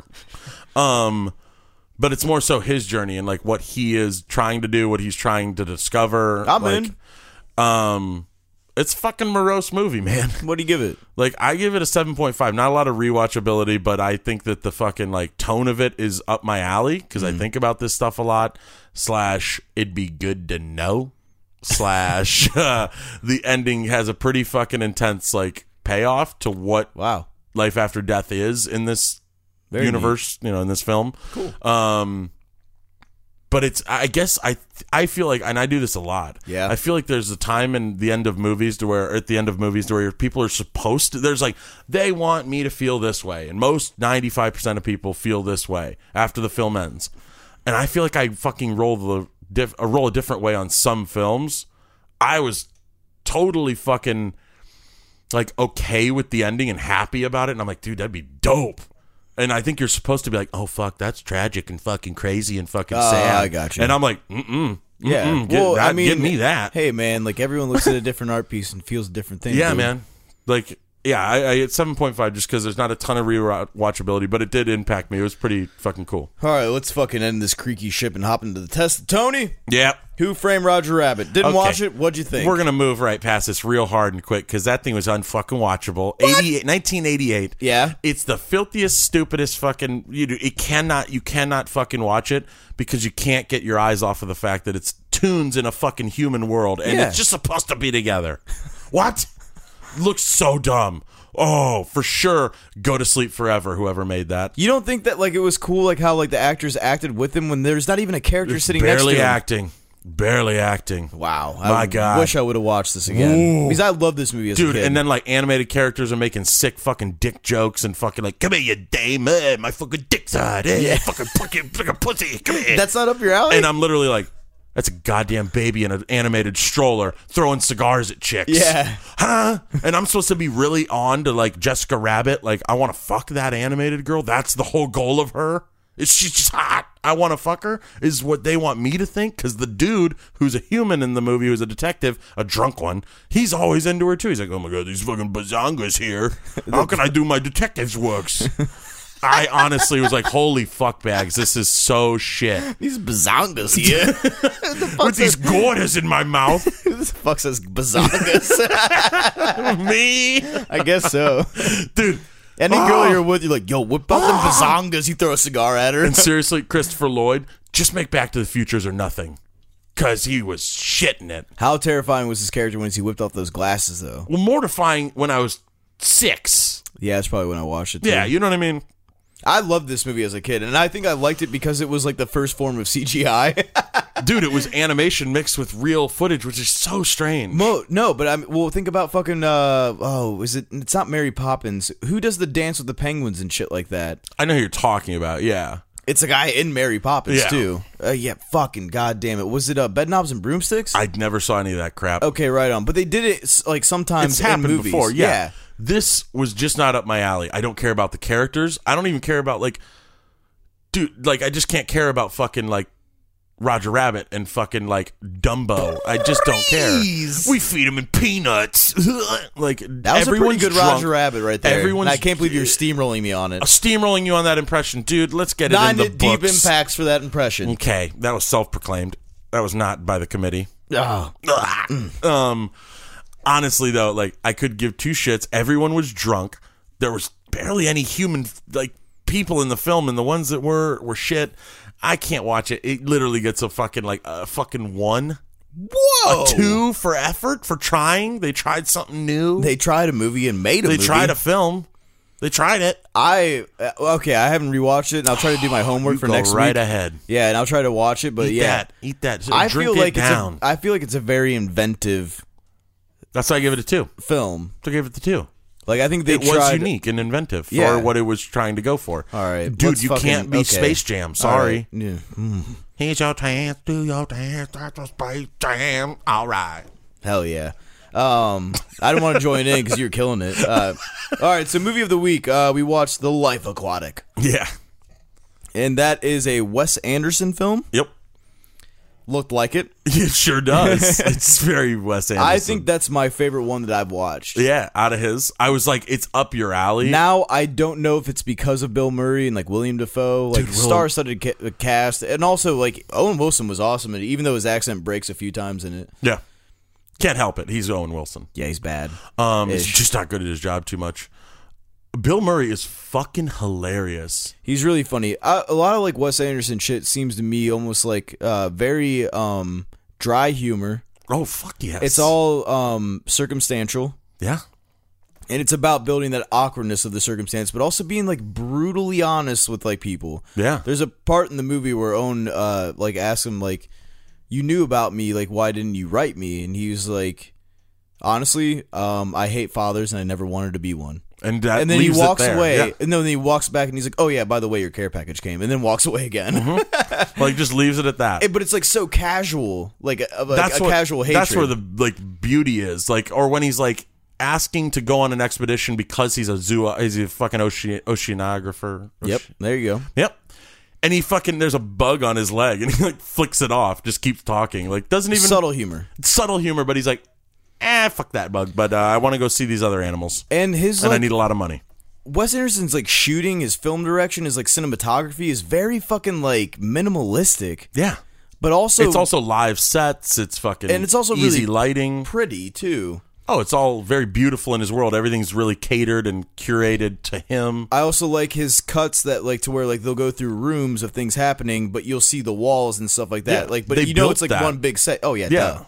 Um, but it's more so his journey and like what he is trying to do, what he's trying to discover. I'm like, in. Um, it's a fucking morose movie, man. What do you give it? Like, I give it a seven point five. Not a lot of rewatchability, but I think that the fucking, like, tone of it is up my alley because mm. I think about this stuff a lot. Slash, it'd be good to know. Slash, uh, the ending has a pretty fucking intense, like, payoff to what wow. life after death is in this Very universe, neat. you know, in this film. Cool. Um, but it's, I guess, I I feel like, and I do this a lot. Yeah. I feel like there's a time in the end of movies to where, at the end of movies to where people are supposed to, there's like, they want me to feel this way. And most ninety-five percent of people feel this way after the film ends. And I feel like I fucking roll the, diff, uh, roll a different way on some films. I was totally fucking, like, okay with the ending and happy about it. And I'm like, dude, that'd be dope. And I think you're supposed to be like, oh, fuck, that's tragic and fucking crazy and fucking oh, sad. I got you. And I'm like, mm-mm. Yeah. Mm-mm, get, well, that, I mean, give me that. Hey, man, like, everyone looks at a different art piece and feels a different thing. Yeah, dude. man. Like, yeah, I, I it's seven point five just because there's not a ton of rewatchability, but it did impact me. It was pretty fucking cool. All right, let's fucking end this creaky ship and hop into the test. Tony? Yeah. Who Framed Roger Rabbit? Didn't Okay. watch it? What'd you think? We're going to move right past this real hard and quick because that thing was unfucking watchable. eighty-eight, nineteen eighty-eight. Yeah. It's the filthiest, stupidest fucking... You do, it cannot, you cannot fucking watch it because you can't get your eyes off of the fact that it's tunes in a fucking human world and Yeah. it's just supposed to be together. What? Looks so dumb. Oh, for sure. Go to sleep forever, whoever made that. You don't think that like it was cool like how like the actors acted with him when there's not even a character It's sitting next to barely him? acting. Barely acting. Wow. My I God. wish I would have watched this again. Ooh. Because I love this movie as Dude, a kid. and then like animated characters are making sick fucking dick jokes and fucking like, come here, you dame, eh, my fucking dick's out, eh, Yeah. fucking fucking fucking pussy, come here. That's not up your alley? And I'm literally like, that's a goddamn baby in an animated stroller throwing cigars at chicks. Yeah. Huh? And I'm supposed to be really on to like Jessica Rabbit. Like, I want to fuck that animated girl. That's the whole goal of her. Is she's just hot. I want to fuck her is what they want me to think. Because the dude who's a human in the movie, who's a detective, a drunk one, he's always into her too. He's like, oh my God, these fucking bazongas here. How can I do my detective's works? I honestly was like, holy fuck bags, this is so shit. These bazongas here. the With these gourdas in my mouth. Who the fuck says bazongas? Me? I guess so. Dude. Any oh. girl you're with, you're like, yo, whip out them bazongas. You throw a cigar at her. And seriously, Christopher Lloyd, just make Back to the Futures or nothing. Because he was shitting it. How terrifying was his character when he whipped off those glasses, though? Well, mortifying when I was six. Yeah, that's probably when I watched it, too. Yeah, you know what I mean? I loved this movie as a kid, and I think I liked it because it was like the first form of C G I. Dude, it was animation mixed with real footage, which is so strange. Mo- no, but I mean, well, think about fucking, uh, oh, is it, it's not Mary Poppins. Who does the dance with the penguins and shit like that? I know who you're talking about, yeah. It's a guy in Mary Poppins, Yeah. too. Uh, yeah, fucking goddamn it. Was it uh, Bedknobs and Broomsticks? I never saw any of that crap. Okay, right on. But they did it, s- like, sometimes It's in happened movies. before, yeah. yeah. This was just not up my alley. I don't care about the characters. I don't even care about, like, dude, like, I just can't care about fucking, like, Roger Rabbit and fucking, like, Dumbo. I just don't care. Please. We feed him in peanuts. Like, That was a pretty everyone's good drunk. Roger Rabbit right there. Everyone's And I can't believe you're steamrolling me on it. steamrolling you on that impression. Dude, let's get it Nine in the deep books. impacts for that impression. Okay, that was self-proclaimed. That was not by the committee. Oh. Um, honestly, though, like, I could give two shits. Everyone was drunk. There was barely any human, like, people in the film, and the ones that were were shit. I can't watch it. It literally gets a fucking, like, a fucking one. Whoa. A two for effort, for trying. They tried something new. They tried a movie and made a They movie. tried a film. They tried it. I uh, okay. I haven't rewatched it, and I'll try to do my homework You for go next right week. ahead. Yeah, and I'll try to watch it. But Eat yeah, that. Eat that. I Drink feel it like down. it's a, I feel like it's a very inventive That's why I give it a two. film. I gave it the two. Like I think they It tried. was unique and inventive for Yeah. what it was trying to go for. All right, dude, let's you fucking- can't be okay. Space Jam. All Sorry. right. Yeah. Mm. Here's your chance, do your dance, that's a Space Jam. All right. Hell yeah. Um, I didn't want to join in because you were killing it. Uh, all right, so movie of the week, uh, we watched The Life Aquatic. Yeah. And that is a Wes Anderson film. Yep. Looked like it. It sure does. It's very Wes Anderson. I think that's my favorite one that I've watched. Yeah, out of his. I was like, it's up your alley. Now, I don't know if it's because of Bill Murray and like William Dafoe, like Dude, Will- star-studded ca- cast, and also like Owen Wilson was awesome, and even though his accent breaks a few times in it. Yeah. Can't help it. He's Owen Wilson. Yeah, he's bad. Um, he's Ish. just not good at his job too much. Bill Murray is fucking hilarious. He's really funny. I, a lot of like Wes Anderson shit seems to me almost like uh, very um, dry humor. Oh, fuck yes. It's all um, circumstantial. Yeah. And it's about building that awkwardness of the circumstance, but also being like brutally honest with like people. Yeah. There's a part in the movie where Owen uh, like asks him like, "You knew about me, like why didn't you write me?" And he was like, "Honestly, um, I hate fathers and I never wanted to be one." And, that And then he leaves it walks there. away, Yeah. and then he walks back, and he's like, "Oh yeah, by the way, your care package came," and then walks away again. Mm-hmm. Like, just leaves it at that. It- but it's like so casual, like a, like that's a what, casual hatred. That's where the like beauty is. Like, or when he's like asking to go on an expedition because he's a zoo, he's a fucking ocean, oceanographer. Yep, there you go. Yep. And he fucking, there's a bug on his leg, and he like flicks it off, just keeps talking. Like, doesn't even Subtle humor, subtle humor, but he's like, eh, fuck that bug. But uh, I want to go see these other animals, and his and like, I need a lot of money. Wes Anderson's like shooting, his film direction, his like cinematography is very fucking like minimalistic, Yeah. but also It's also live sets. It's fucking And it's also easy really- lighting. pretty too. Oh, it's all very beautiful in his world. Everything's really catered and curated to him. I also like his cuts that like to where like they'll go through rooms of things happening, but you'll see the walls and stuff like that. Yeah, like, but they you know built it's like that. one big set. Oh yeah, Yeah. duh.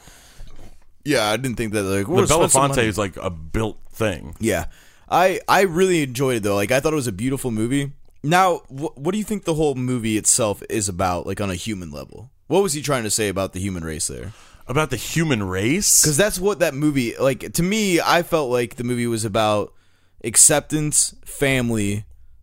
Yeah. I didn't think that like The we'll spend some Belafonte money. is like a built thing. Yeah, I I really enjoyed it though. Like I thought it was a beautiful movie. Now, wh- what do you think the whole movie itself is about, like on a human level? What was he trying to say about the human race there? About the human race? Because that's what that movie, like to me, I felt like the movie was about acceptance, family,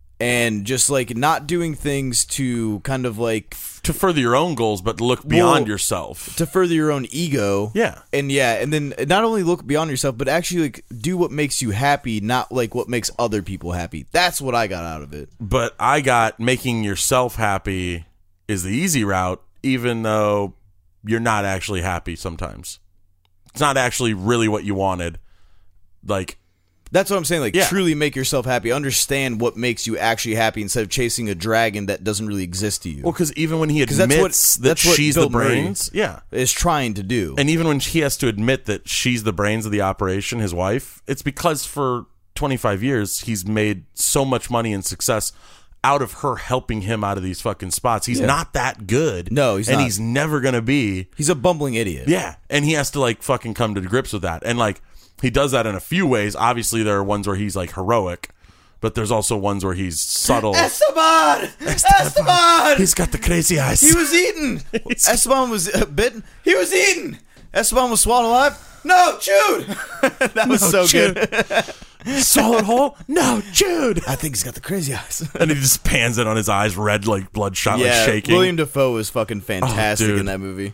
and just like not doing things to kind of like To further your own goals, but look beyond Well, yourself. to further your own ego. Yeah. And yeah, and then not only look beyond yourself, but actually like do what makes you happy, not like what makes other people happy. That's what I got out of it. But I got making yourself happy is the easy route, even though you're not actually happy sometimes. It's not actually really what you wanted. Like, That's what I'm saying. Like, Yeah. truly make yourself happy. Understand what makes you actually happy instead of chasing a dragon that doesn't really exist to you. well, because even when he admits that's what- that that's what she's Bill the Murray brains, yeah. is trying to do. And even when he has to admit that she's the brains of the operation, his wife, it's because for twenty-five years he's made so much money and success out of her helping him out of these fucking spots. He's Yeah. not that good. No, he's and not. he's never going to be. He's a bumbling idiot. Yeah. And he has to like fucking come to grips with that. And like he does that in a few ways. Obviously there are ones where he's like heroic, but there's also ones where he's subtle. Esteban! Esteban! He's got the crazy eyes. He was eaten! Esteban was uh, bitten. He was eaten! Esteban was swallowed alive. No, chewed! That was so good. Swallowed whole? No, Jude. I think he's got the crazy eyes. And he just pans it on his eyes, red, like bloodshot, like Yeah, shaking. William Dafoe is fucking fantastic dude. in that movie.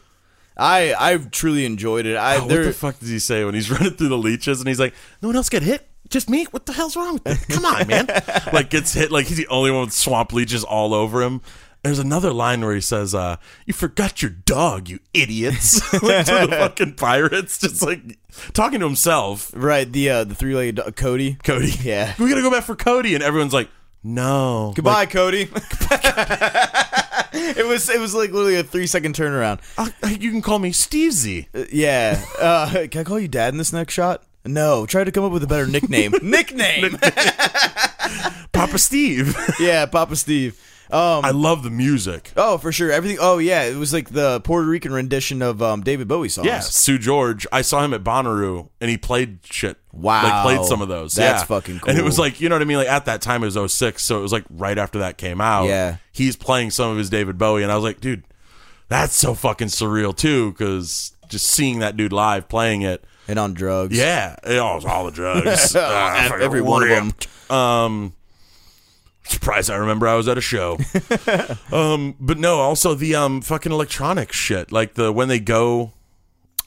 I I truly enjoyed it. I Oh, what there, the fuck does he say when he's running through the leeches and he's like, no one else get hit? Just me? What the hell's wrong with you? Come on, man. Like gets hit like he's the only one with swamp leeches all over him. There's another line where he says, uh, you forgot your dog, you idiots. Like to the fucking pirates. Just like talking to himself. right the uh, the three legged dog, Cody. Cody. Yeah. We gotta go back for Cody. And everyone's like, no. Goodbye, Like, Cody. it was it was like literally a three second turnaround. uh, you can call me Stevesy. Uh, yeah. Uh, can I call you Dad in this next shot? No. Try to come up with a better nickname. nickname. Papa Steve. Yeah, Papa Steve. Um, I love the music. oh, for sure. Everything. Oh, yeah. It was like the Puerto Rican rendition of um, David Bowie songs. Yeah, Sue George. I saw him at Bonnaroo, and he played shit. Wow. Like, played some of those. That's yeah. fucking And it cool. was like, you know what I mean? Like, at that time, it was oh six, so it was like right after that came out. Yeah. He's playing some of his David Bowie, and I was like, dude, that's so fucking surreal, too, because just seeing that dude live playing it. And on drugs. Yeah. It was all the drugs. Uh, fucking Every one of them. Um, surprised I remember I was at a show. um, but no, also the um fucking electronic shit, like the when they go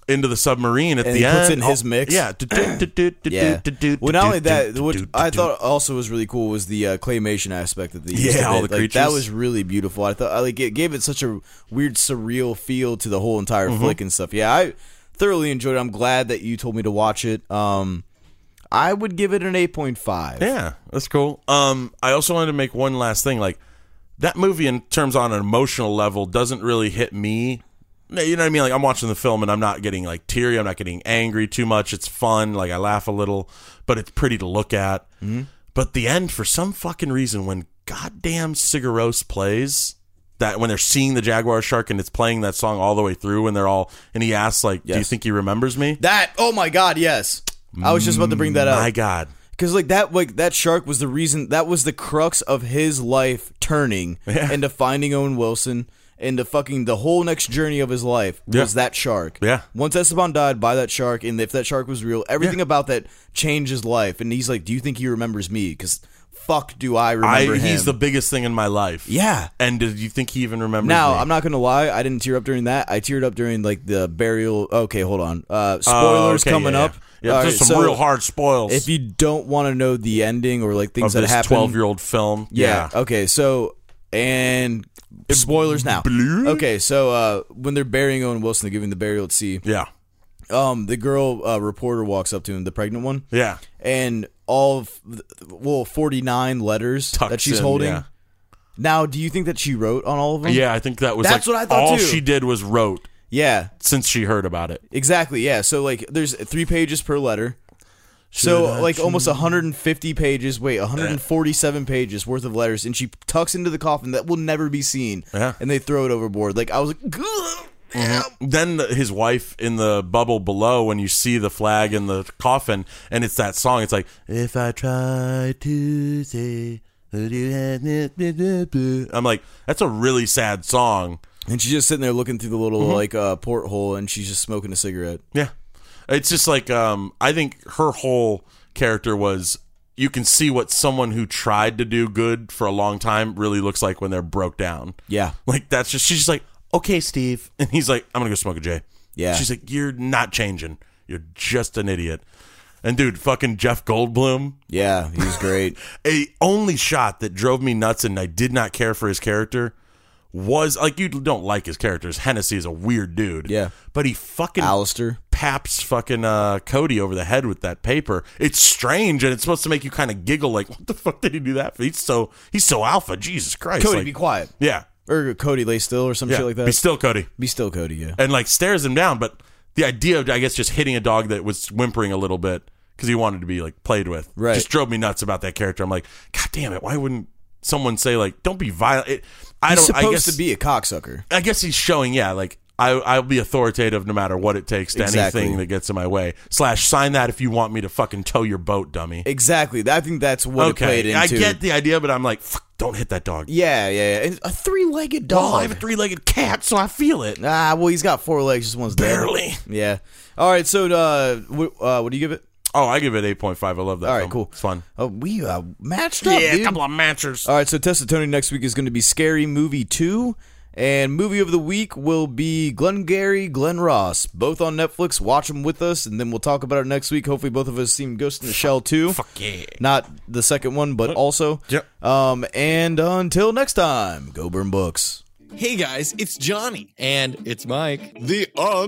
into the submarine at And the he end. puts it in his Oh, mix. Yeah. Yeah. Well, not only that, what I thought also was really cool was the uh, claymation aspect of the use Yeah, of all it. the like, creatures. that was really beautiful. I thought I like it gave it such a weird surreal feel to the whole entire Mm-hmm. flick and stuff. Yeah, I thoroughly enjoyed it. I'm glad that you told me to watch it. Um, I would give it an eight point five. Yeah, that's cool. Um, I also wanted to make one last thing. Like, that movie, in terms on an emotional level, doesn't really hit me. You know what I mean? Like, I'm watching the film and I'm not getting like teary. I'm not getting angry too much. It's fun. Like, I laugh a little, but it's pretty to look at. Mm-hmm. But the end, for some fucking reason, when goddamn Sigur Rós plays that, when they're seeing the jaguar shark and it's playing that song all the way through, and they're all, and he asks like, "Do you Yes. think he remembers me?" That oh my god, yes. I was just about to bring that up. My God. Because like that, like that shark was the reason. That was the crux of his life turning Yeah. into finding Owen Wilson, into fucking the whole next journey of his life was Yeah. that shark. Yeah. Once Esteban died by that shark, and if that shark was real, everything Yeah. about that changed his life. And he's like, "Do you think he remembers me? Because fuck, do I I, remember him?" he's the biggest thing in my life. yeah. And did you think he even remembers Now, me? I'm not gonna lie, I didn't tear up during that. I teared up during like the burial. Okay, hold on. Uh, spoilers Oh, okay, coming yeah, up. Yeah, yeah All there's right, some so real hard spoils. If you don't want to know the ending or like things of that this happen, twelve-year-old film. Yeah. Yeah. Okay. So and spoilers now. blue? Okay. So uh, when they're burying Owen Wilson, they're giving the burial at sea. Yeah. Um, the girl uh, reporter walks up to him, the pregnant one, Yeah. and all of well forty-nine letters Tucks that she's in, holding. yeah. Now, do you think that she wrote on all of them? Yeah, I think that was That's like what I thought, all too. she did was wrote Yeah. since she heard about it. Exactly. Yeah. So like, there's three pages per letter. So Should I like almost choose? one hundred fifty pages, wait, one hundred forty-seven pages worth of letters, and she tucks into the coffin that will never be seen, Yeah. and they throw it overboard. Like I was like, "Ugh, yeah." Then the- his wife in the bubble below, when you see the flag in the coffin, and it's that song. It's like, if I try to say, would you have it? I'm like, that's a really sad song. And she's just sitting there looking through the little like uh, porthole, and she's just smoking a cigarette. Yeah. It's just like, um, I think her whole character was, you can see what someone who tried to do good for a long time really looks like when they're broke down. Yeah. Like, that's just, she's just like, okay, Steve. And he's like, I'm going to go smoke a J. Yeah. She's like, you're not changing. You're just an idiot. And dude, fucking Jeff Goldblum, Yeah, he was great. a only shot that drove me nuts and I did not care for his character was, like, you don't like his characters. Hennessy is a weird dude. Yeah. But he fucking Alistair. paps fucking uh, Cody over the head with that paper. It's strange, and it's supposed to make you kind of giggle, like, what the fuck did he do that for? He's so he's so alpha. Jesus Christ. Cody, like, be quiet. yeah. Or Cody, lay still, or some Yeah. shit like that. Be still, Cody. Be still, Cody. Yeah. And, like, stares him down. But the idea of, I guess, just hitting a dog that was whimpering a little bit because he wanted to be, like, played with. Right. Just drove me nuts about that character. I'm like, God damn it. Why wouldn't someone say, like, don't be violent? It, I He's don't, supposed I guess, to be a cocksucker. I guess he's showing, yeah, like, I, I'll be authoritative no matter what it takes to Exactly. anything that gets in my way. Slash, sign that if you want me to fucking tow your boat, dummy. Exactly. I think that's what it played Okay, into. I get the idea, but I'm like, fuck, don't hit that dog. Yeah, yeah, yeah. And a three-legged dog. Well, I have a three-legged cat, so I feel it. Ah, well, he's got four legs. Just one's dead. Barely. Yeah. All right. So, uh, wh- uh, what do you give it? Oh, I give it eight point five. I love that All right, film. cool. It's fun. Oh, we uh, matched up, Yeah, dude. a couple of matchers. All right. So, Test of Tony next week is going to be Scary Movie two. And movie of the week will be Glengarry, Glen Ross, both on Netflix. Watch them with us, and then we'll talk about it next week. Hopefully, both of us seen Ghost in the Shell too. Fuck yeah. Not the second one, but also. Yep. Um, and until next time, go burn books. Hey guys, it's Johnny. And it's Mike. The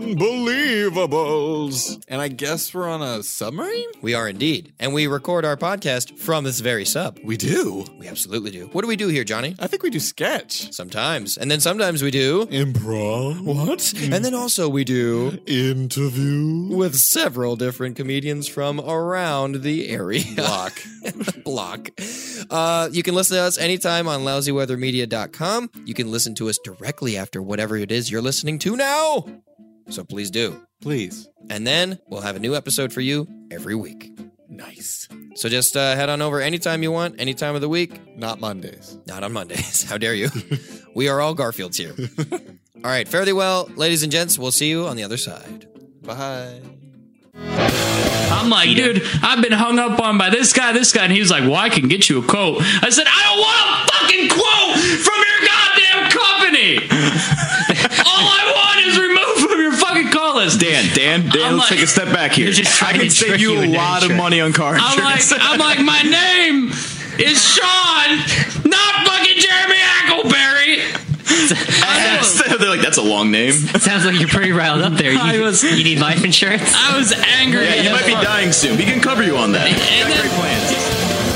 Unbelievables. And I guess we're on a submarine? We are indeed. And we record our podcast from this very sub. We do. We absolutely do. What do we do here, Johnny? I think we do sketch. Sometimes. And then sometimes we do. Improv. What? And then also we do. Interview. With several different comedians from around the area. Block. Block. Uh, you can listen to us anytime on lousy weather media dot com. You can listen to us directly after whatever it is you're listening to now. So please do. Please. And then we'll have a new episode for you every week. Nice. So just uh, head on over anytime you want, any time of the week. Not Mondays. Not on Mondays. How dare you? We are all Garfields here. All right. Fare thee well, ladies and gents. We'll see you on the other side. Bye. I'm like, dude, I've been hung up on by this guy, this guy, and he was like, well, I can get you a quote. I said, I don't want a fucking quote from your goddamn company. All I want is removed from your fucking call list. was. Dan, Dan, Dan, I'm let's like- take a step back here. You're just I trying can to save trick you you a into lot of insurance. money on car I'm like, insurance. I'm like, my name is Sean, not fucking Jeremy Ackleberry. They're like, that's a long name. Sounds like you're pretty riled up there. You, I was- you need life insurance? I was angry. Yeah, you as might be fuck. dying soon. We can cover you on that. And Got then- great plans.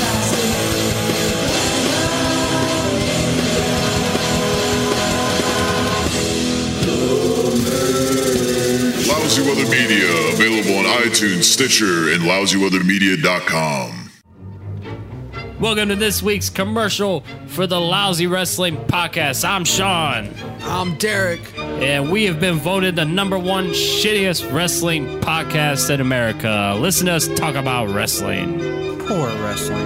Lousy Weather Media, available on iTunes, Stitcher, and lousy weather media dot com. Welcome to this week's commercial for the Lousy Wrestling Podcast. I'm Sean, I'm Derek. and we have been voted the number one shittiest wrestling podcast in America. Listen to us talk about wrestling. Poor wrestling.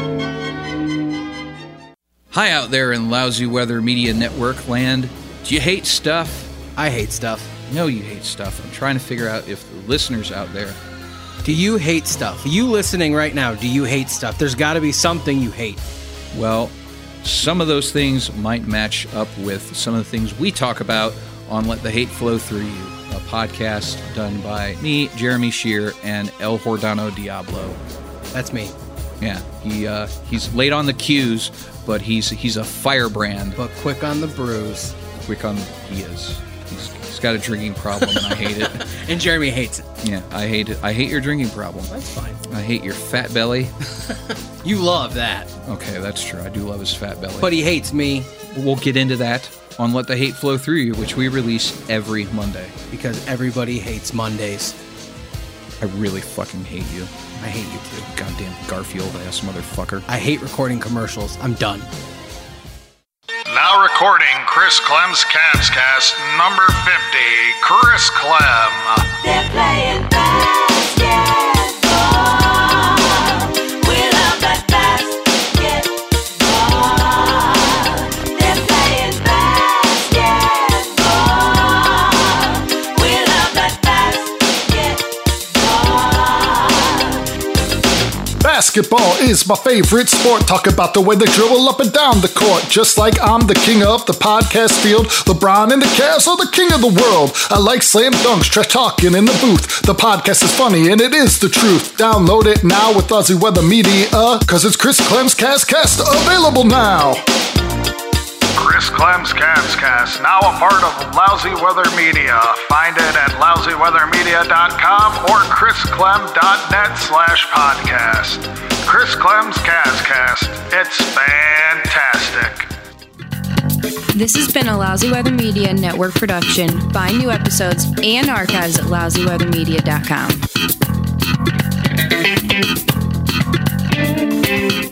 Hi out there in Lousy Weather Media Network land. Do you hate stuff? I hate stuff. No, you hate stuff. I'm trying to figure out if the listeners out there. Do you hate stuff? You listening right now, do you hate stuff? There's got to be something you hate. Well, some of those things might match up with some of the things we talk about on Let the Hate Flow Through You, a podcast done by me, Jeremy Shear, and El Hordano Diablo. That's me. Yeah, he uh, he's late on the cues, but he's he's a firebrand. But quick on the bruise. Quick on, he is. He's, he's got a drinking problem, and I hate it. And Jeremy hates it. Yeah, I hate it. I hate your drinking problem. That's fine. I hate your fat belly. You love that. Okay, that's true. I do love his fat belly. But he hates me we'll get into that on Let the Hate Flow Through You, which we release every Monday. because everybody hates Mondays. I really fucking hate you. I hate you too. Goddamn Garfield ass motherfucker. I hate recording commercials. I'm done. Now recording Chris Clem's Cavs Cast number fifty, Chris Clem. They're playing basketball. We love that basketball. They're playing basketball. We love that basketball. Basketball is my favorite sport. Talk about the way they dribble up and down the court. Just like I'm the king of the podcast field. LeBron and the Cavs are the king of the world. I like slam dunks, trash talking in the booth. The podcast is funny and it is the truth. Download it now with Lousy Weather Media, cause it's Chris Clem's Cast Cast, available now. Chris Clem's Cavs Cast, now a part of Lousy Weather Media. Find it at lousy weather media dot com or chris clem dot net slash podcast. Chris Clem's Cavs Cast, it's fantastic. This has been a Lousy Weather Media Network production. Find new episodes and archives at lousy weather media dot com.